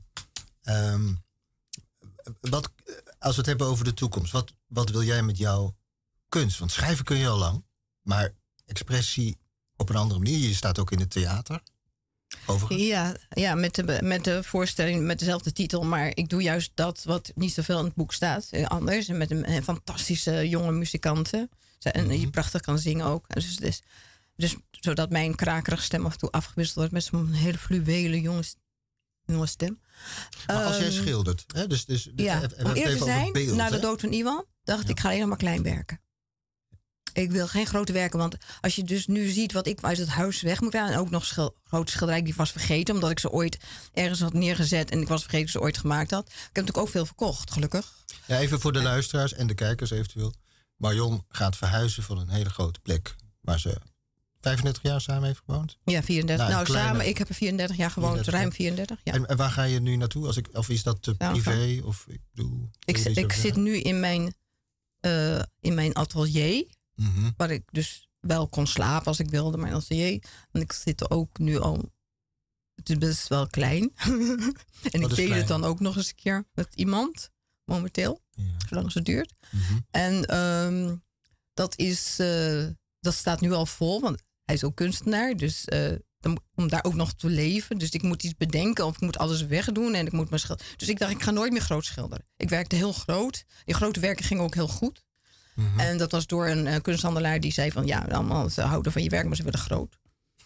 Als we het hebben over de toekomst... Wat wil jij met jouw kunst? Want schrijven kun je al lang. Maar expressie op een andere manier. Je staat ook in het theater. Overigens. Ja, met de voorstelling met dezelfde titel. Maar ik doe juist dat wat niet zoveel in het boek staat. Anders. En met een fantastische jonge muzikanten. En die prachtig kan zingen ook. Dus zodat mijn krakerige stem af en toe afgewisseld wordt... met zo'n hele fluwele jonge stem. Maar als jij schildert... Hè, dus om eerlijk te zijn, beeld, na de dood van Iwan... dacht ik ga alleen maar klein werken. Ik wil geen grote werken, want als je dus nu ziet... wat ik uit het huis weg moet halen... en ook nog grote schilderijen die ik was vergeten... omdat ik ze ooit ergens had neergezet... en ik was vergeten dat ze ooit gemaakt had. Ik heb natuurlijk ook veel verkocht, gelukkig. Ja, even voor de luisteraars en de kijkers eventueel. Marion gaat verhuizen van een hele grote plek... waar ze 35 jaar samen heeft gewoond. Ja, 34. Nou, samen, ik heb er 34 jaar gewoond, 34 ruim 34. Ja. En waar ga je nu naartoe? Of is dat privé? Of, ik zit nu in mijn atelier... Mm-hmm. Waar ik dus wel kon slapen als ik wilde, mijn atelier. En ik zit er ook nu al... Het is best wel klein. En ik deel het dan ook nog eens een keer met iemand. Momenteel. Ja. Zolang het duurt. Mm-hmm. En dat staat nu al vol. Want hij is ook kunstenaar. Dus om daar ook nog te leven. Dus ik moet iets bedenken. Of ik moet alles wegdoen. En ik moet mijn schilderen. Dus ik dacht, ik ga nooit meer groot schilderen. Ik werkte heel groot. Die grote werken gingen ook heel goed. Mm-hmm. En dat was door een kunsthandelaar die zei van... ja, allemaal, ze houden van je werk, maar ze willen groot.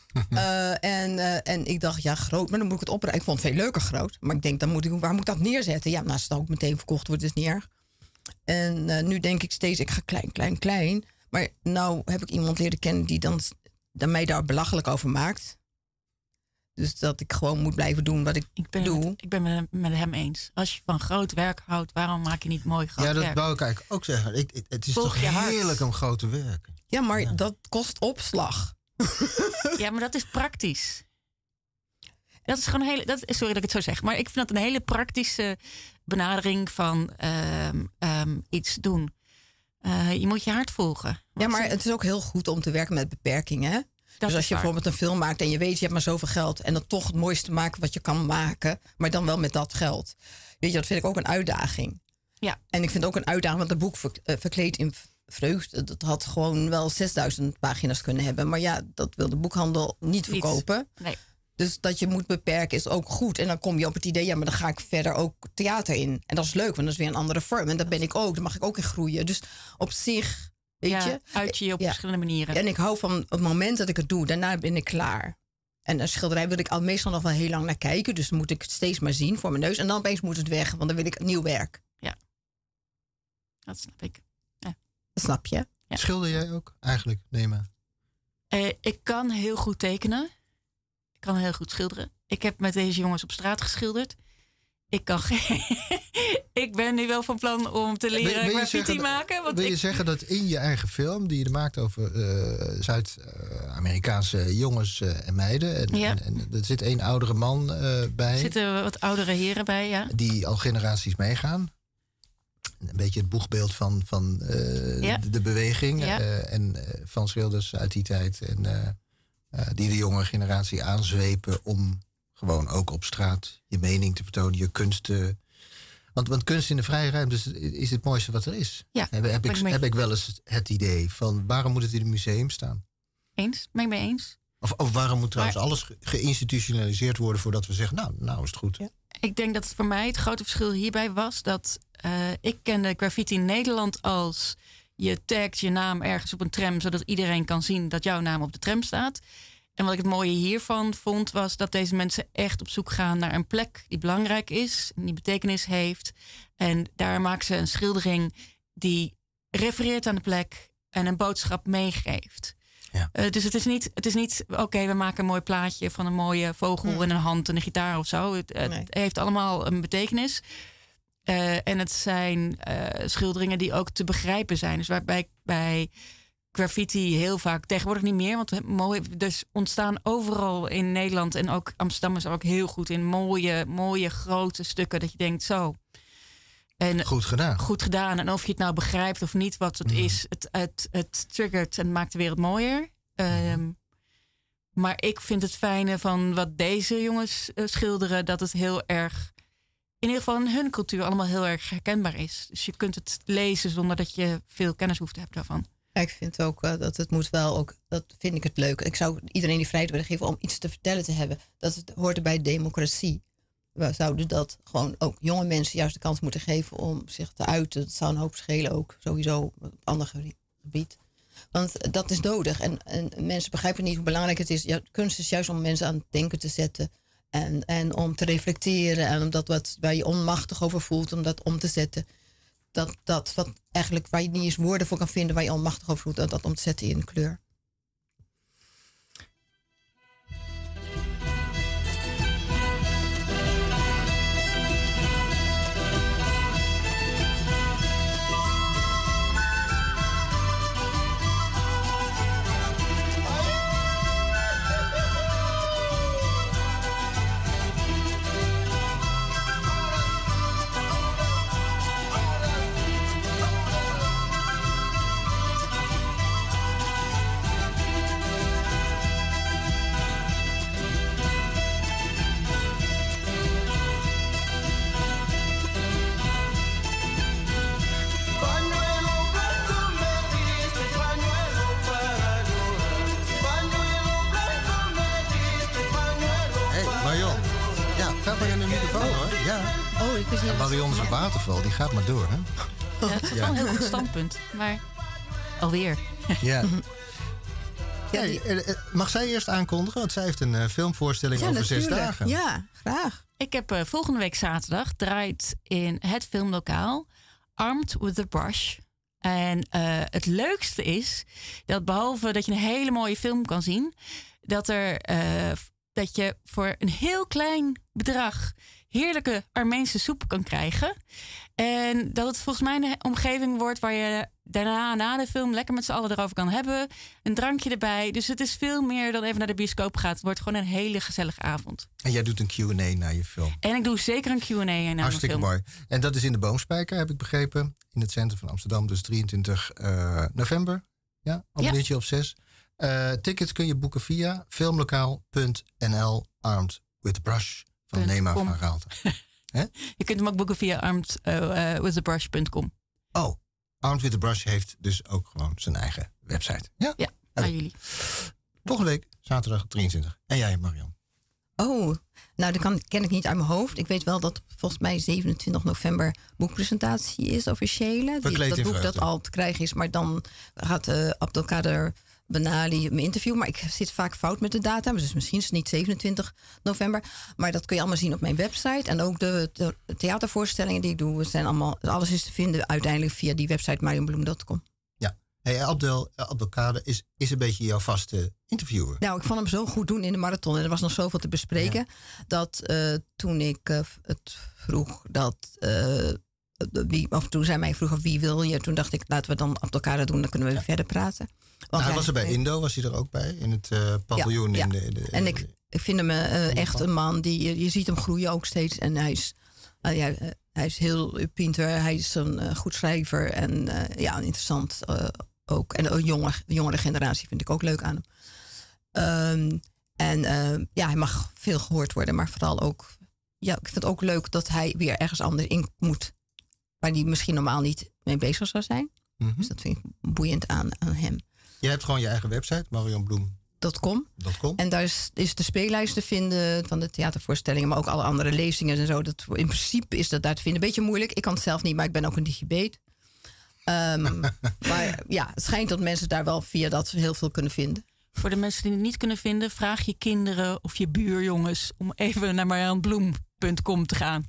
En ik dacht, ja, groot, maar dan moet ik het opruimen. Ik vond het veel leuker groot. Maar ik denk, waar moet ik dat neerzetten? Ja, als het ook meteen verkocht wordt, is niet erg. En nu denk ik steeds, ik ga klein. Maar nou heb ik iemand leren kennen die dan mij daar belachelijk over maakt. Dus dat ik gewoon moet blijven doen wat ik doe. Ik ben met hem eens. Als je van groot werk houdt, waarom maak je niet mooi groot werk? Ja, dat wou ik eigenlijk ook zeggen. Het is toch heerlijk om groot te werken. Ja, maar dat kost opslag. Ja, maar dat is praktisch. Dat is gewoon sorry dat ik het zo zeg. Maar ik vind dat een hele praktische benadering van iets doen. Je moet je hart volgen. Ja, maar het is ook heel goed om te werken met beperkingen. Hè? Dus als je bijvoorbeeld een film maakt en je weet je hebt maar zoveel geld... en dan toch het mooiste maken wat je kan maken... maar dan wel met dat geld. Weet je, dat vind ik ook een uitdaging. Ja. En ik vind het ook een uitdaging, want het boek Verkleed in Vreugde... dat had gewoon wel 6000 pagina's kunnen hebben. Maar ja, dat wil de boekhandel niet verkopen. Nee. Dus dat je moet beperken is ook goed. En dan kom je op het idee, ja, maar dan ga ik verder ook theater in. En dat is leuk, want dat is weer een andere vorm. En dat ben ik ook, daar mag ik ook in groeien. Dus op zich, weet je... uit je op verschillende manieren. En ik hou van het moment dat ik het doe, daarna ben ik klaar. En een schilderij wil ik al meestal nog wel heel lang naar kijken. Dus dan moet ik het steeds maar zien voor mijn neus. En dan opeens moet het weg, want dan wil ik nieuw werk. Ja, dat snap ik. Ja. Dat snap je. Ja. Schilder jij ook eigenlijk, Nema? Ik kan heel goed tekenen. Ik kan heel goed schilderen. Ik heb met deze jongens op straat geschilderd. Ik ben nu wel van plan om te leren graffiti maken. Want wil je zeggen dat in je eigen film, die je maakt over Zuid-Amerikaanse jongens en meiden... En er zit 1 oudere man bij. Er zitten wat oudere heren bij, ja. Die al generaties meegaan. Een beetje het boegbeeld van de beweging. Ja. En van schilders uit die tijd. En die de jonge generatie aanzwepen om gewoon ook op straat je mening te vertonen, je kunst te... Want kunst in de vrije ruimte is het mooiste wat er is. Ja, heb ik wel eens het idee van waarom moet het in een museum staan? Eens, ben ik mee eens. Of waarom moet trouwens alles geïnstitutionaliseerd worden voordat we zeggen, nou is het goed. Ja. Ik denk dat voor mij het grote verschil hierbij was dat ik kende graffiti in Nederland als je tagt je naam ergens op een tram, zodat iedereen kan zien dat jouw naam op de tram staat. En wat ik het mooie hiervan vond, was dat deze mensen echt op zoek gaan naar een plek die belangrijk is, die betekenis heeft. En daar maken ze een schildering die refereert aan de plek en een boodschap meegeeft. Ja. Dus het is niet oké, we maken een mooi plaatje van een mooie vogel en een hand en een gitaar of zo. Het heeft allemaal een betekenis. En het zijn schilderingen die ook te begrijpen zijn. Dus waarbij bij graffiti heel vaak, tegenwoordig niet meer, want dus ontstaan overal in Nederland en ook Amsterdam is er ook heel goed in mooie grote stukken dat je denkt zo. En goed gedaan. Goed gedaan. En of je het nou begrijpt of niet wat het is, het triggert en maakt de wereld mooier. Maar ik vind het fijne van wat deze jongens schilderen, dat het heel erg, in ieder geval in hun cultuur, allemaal heel erg herkenbaar is. Dus je kunt het lezen zonder dat je veel kennis hoeft te hebben daarvan. Ja, ik vind ook dat het moet wel ook, dat vind ik het leuk. Ik zou iedereen die vrijheid willen geven om iets te vertellen te hebben. Dat het hoort bij democratie. We zouden dat gewoon ook jonge mensen juist de kans moeten geven om zich te uiten. Dat zou een hoop schelen ook, sowieso op een ander gebied. Want dat is nodig. En mensen begrijpen niet hoe belangrijk het is. Ja, kunst is juist om mensen aan het denken te zetten. En om te reflecteren. En om dat waar je onmachtig over voelt, om dat om te zetten. Dat wat eigenlijk waar je niet eens woorden voor kan vinden, waar je onmachtig over voelt, dat om te zetten in kleur. Marion is een waterval, die gaat maar door, hè? Ja, het is wel een heel goed standpunt, maar alweer. Ja. Mag zij eerst aankondigen? Want zij heeft een filmvoorstelling over natuurlijk. 6 dagen. Ja, graag. Ik heb volgende week zaterdag draait in het filmlokaal Armed with a Brush. En het leukste is dat behalve dat je een hele mooie film kan zien, dat er dat je voor een heel klein bedrag heerlijke Armeense soep kan krijgen. En dat het volgens mij een omgeving wordt waar je daarna, na de film, lekker met z'n allen erover kan hebben. Een drankje erbij. Dus het is veel meer dan even naar de bioscoop gaat. Het wordt gewoon een hele gezellige avond. En jij doet een Q&A naar je film. En ik doe zeker een Q&A naar mijn film. Hartstikke mooi. En dat is in de Boomspijker, heb ik begrepen. In het centrum van Amsterdam, dus 23 november. Ja, om een uurtje of 6. Tickets kun je boeken via filmlokaal.nl Armed with the Brush van Nema van Raalte. Je kunt hem ook boeken via armedwiththebrush.com. Oh, Armed with the Brush heeft dus ook gewoon zijn eigen website. Ja, aan jullie. Volgende week, zaterdag 23. En jij, Marian? Oh, nou, dat ken ik niet uit mijn hoofd. Ik weet wel dat volgens mij 27 november boekpresentatie is, officiële. Dat boek dat al te krijgen is, maar dan gaat Abdelkader Benali me interview. Maar ik zit vaak fout met de data, dus misschien is het niet 27 november. Maar dat kun je allemaal zien op mijn website. En ook de theatervoorstellingen die ik doe, zijn allemaal, alles is te vinden uiteindelijk via die website marianbloem.com. Hey, Abdelkader is een beetje jouw vaste interviewer. Nou, ik vond hem zo goed doen in de marathon. En er was nog zoveel te bespreken. Ja. Dat toen ik het vroeg toen zij mij vroeg wie wil je? Toen dacht ik, laten we dan Abdelkader doen. Dan kunnen we verder praten. Want hij was er bij Indo, was hij er ook bij? In het paviljoen. Ja. En ik vind hem echt een man die... Je ziet hem groeien ook steeds. En hij is heel pinter. Hij is een goed schrijver. En interessant ook. En een jongere generatie vind ik ook leuk aan hem. Hij mag veel gehoord worden. Maar vooral ook... Ja, ik vind het ook leuk dat hij weer ergens anders in moet. Waar hij misschien normaal niet mee bezig zou zijn. Mm-hmm. Dus dat vind ik boeiend aan hem. Je hebt gewoon je eigen website, marianbloem.com. En daar is de speellijst te vinden van de theatervoorstellingen, maar ook alle andere lezingen en zo. In principe is dat daar te vinden. Beetje moeilijk. Ik kan het zelf niet, maar ik ben ook een digibeet. Maar ja, het schijnt dat mensen daar wel via dat heel veel kunnen vinden. Voor de mensen die het niet kunnen vinden, vraag je kinderen of je buurjongens om even naar marianbloem.com te gaan.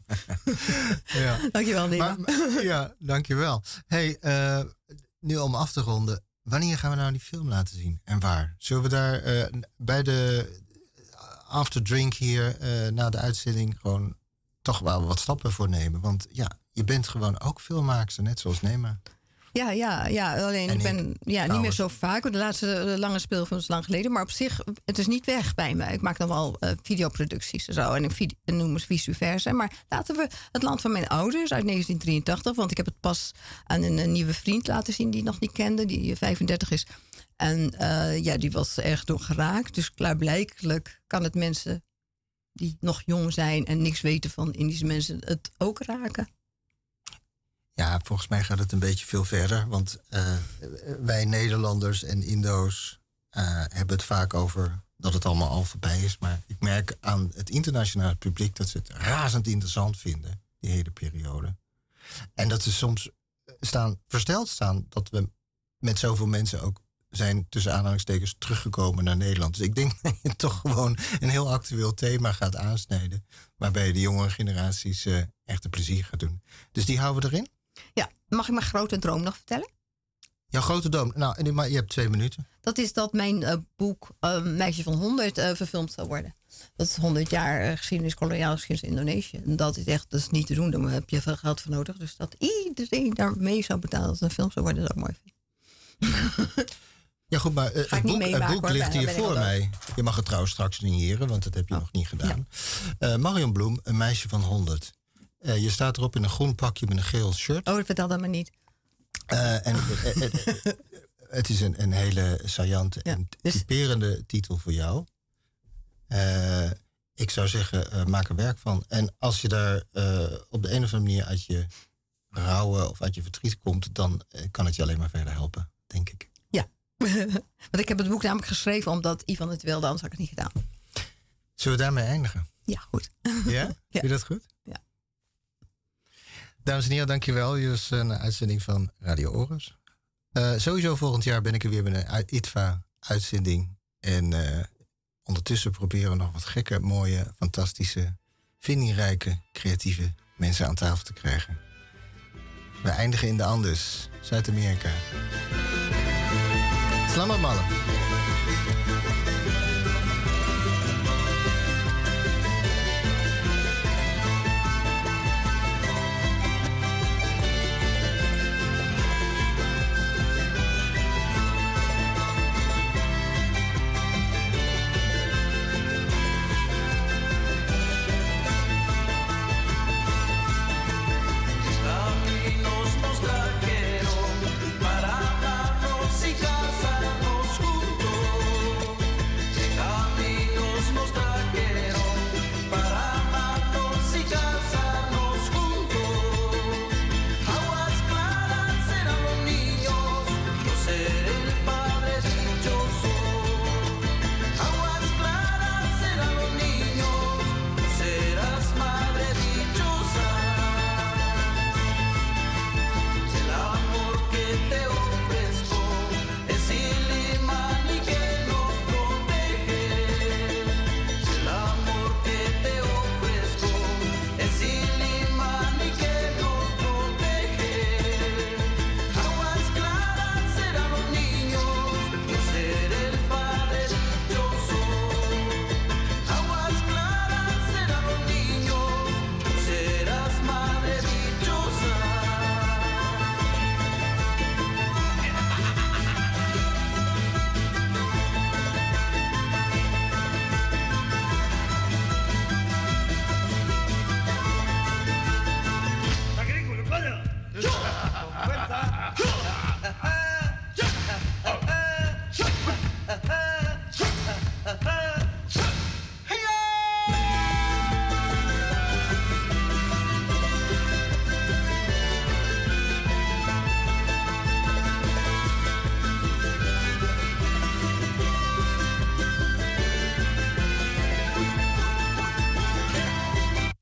Ja. Dankjewel, Nina. Ja, dankjewel. Hey, nu om af te ronden. Wanneer gaan we nou die film laten zien en waar? Zullen we daar bij de afterdrink hier na de uitzending gewoon toch wel wat stappen voor nemen? Want ja, je bent gewoon ook filmmaakster, net zoals Nema. Ja, alleen ik ben niet meer zo vaak. De laatste lange speelfilm is lang geleden. Maar op zich, het is niet weg bij me. Ik maak dan wel videoproducties en zo. En noem eens vice versa. Maar laten we Het Land van Mijn Ouders uit 1983. Want ik heb het pas aan een nieuwe vriend laten zien die ik nog niet kende. Die 35 is. En die was erg door geraakt. Dus klaarblijkelijk kan het mensen die nog jong zijn en niks weten van Indische mensen het ook raken. Ja, volgens mij gaat het een beetje veel verder. Want wij Nederlanders en Indo's hebben het vaak over dat het allemaal al voorbij is. Maar ik merk aan het internationale publiek dat ze het razend interessant vinden, die hele periode. En dat ze soms versteld staan dat we met zoveel mensen ook zijn, tussen aanhalingstekens, teruggekomen naar Nederland. Dus ik denk dat je toch gewoon een heel actueel thema gaat aansnijden, waarbij de jongere generaties echt een plezier gaat doen. Dus die houden we erin. Ja, mag ik mijn grote droom nog vertellen? Jouw grote droom? Nou, maar je hebt 2 minuten. Dat is dat mijn boek Meisje van 100 verfilmd zal worden. Dat is 100 jaar geschiedenis, koloniale geschiedenis in Indonesië. En dat is niet te doen, daar heb je veel geld voor nodig. Dus dat iedereen daar mee zou betalen als het een film zou worden, dat is ook mooi. Ja goed, maar het boek ligt hier voor mij. Je mag het trouwens straks signeren, want dat heb je nog niet gedaan. Ja. Marian Bloem, Een Meisje van 100. Je staat erop in een groen pakje met een geel shirt. Oh, vertel dat maar niet. Het is een hele saillante en typerende titel voor jou. Ik zou zeggen, maak er werk van. En als je daar op de een of andere manier uit je rouwen of uit je verdriet komt, dan kan het je alleen maar verder helpen, denk ik. Ja, want ik heb het boek namelijk geschreven omdat Ivan het wilde, anders had ik het niet gedaan. Zullen we daarmee eindigen? Ja, goed. Ja? Vind je dat goed? Ja. Dames en heren, dankjewel. Hier is een uitzending van Radio Oros. Sowieso volgend jaar ben ik er weer met een ITVA-uitzending. En ondertussen proberen we nog wat gekke, mooie, fantastische, vindingrijke, creatieve mensen aan tafel te krijgen. We eindigen in de Andes, Zuid-Amerika. Selamat malam.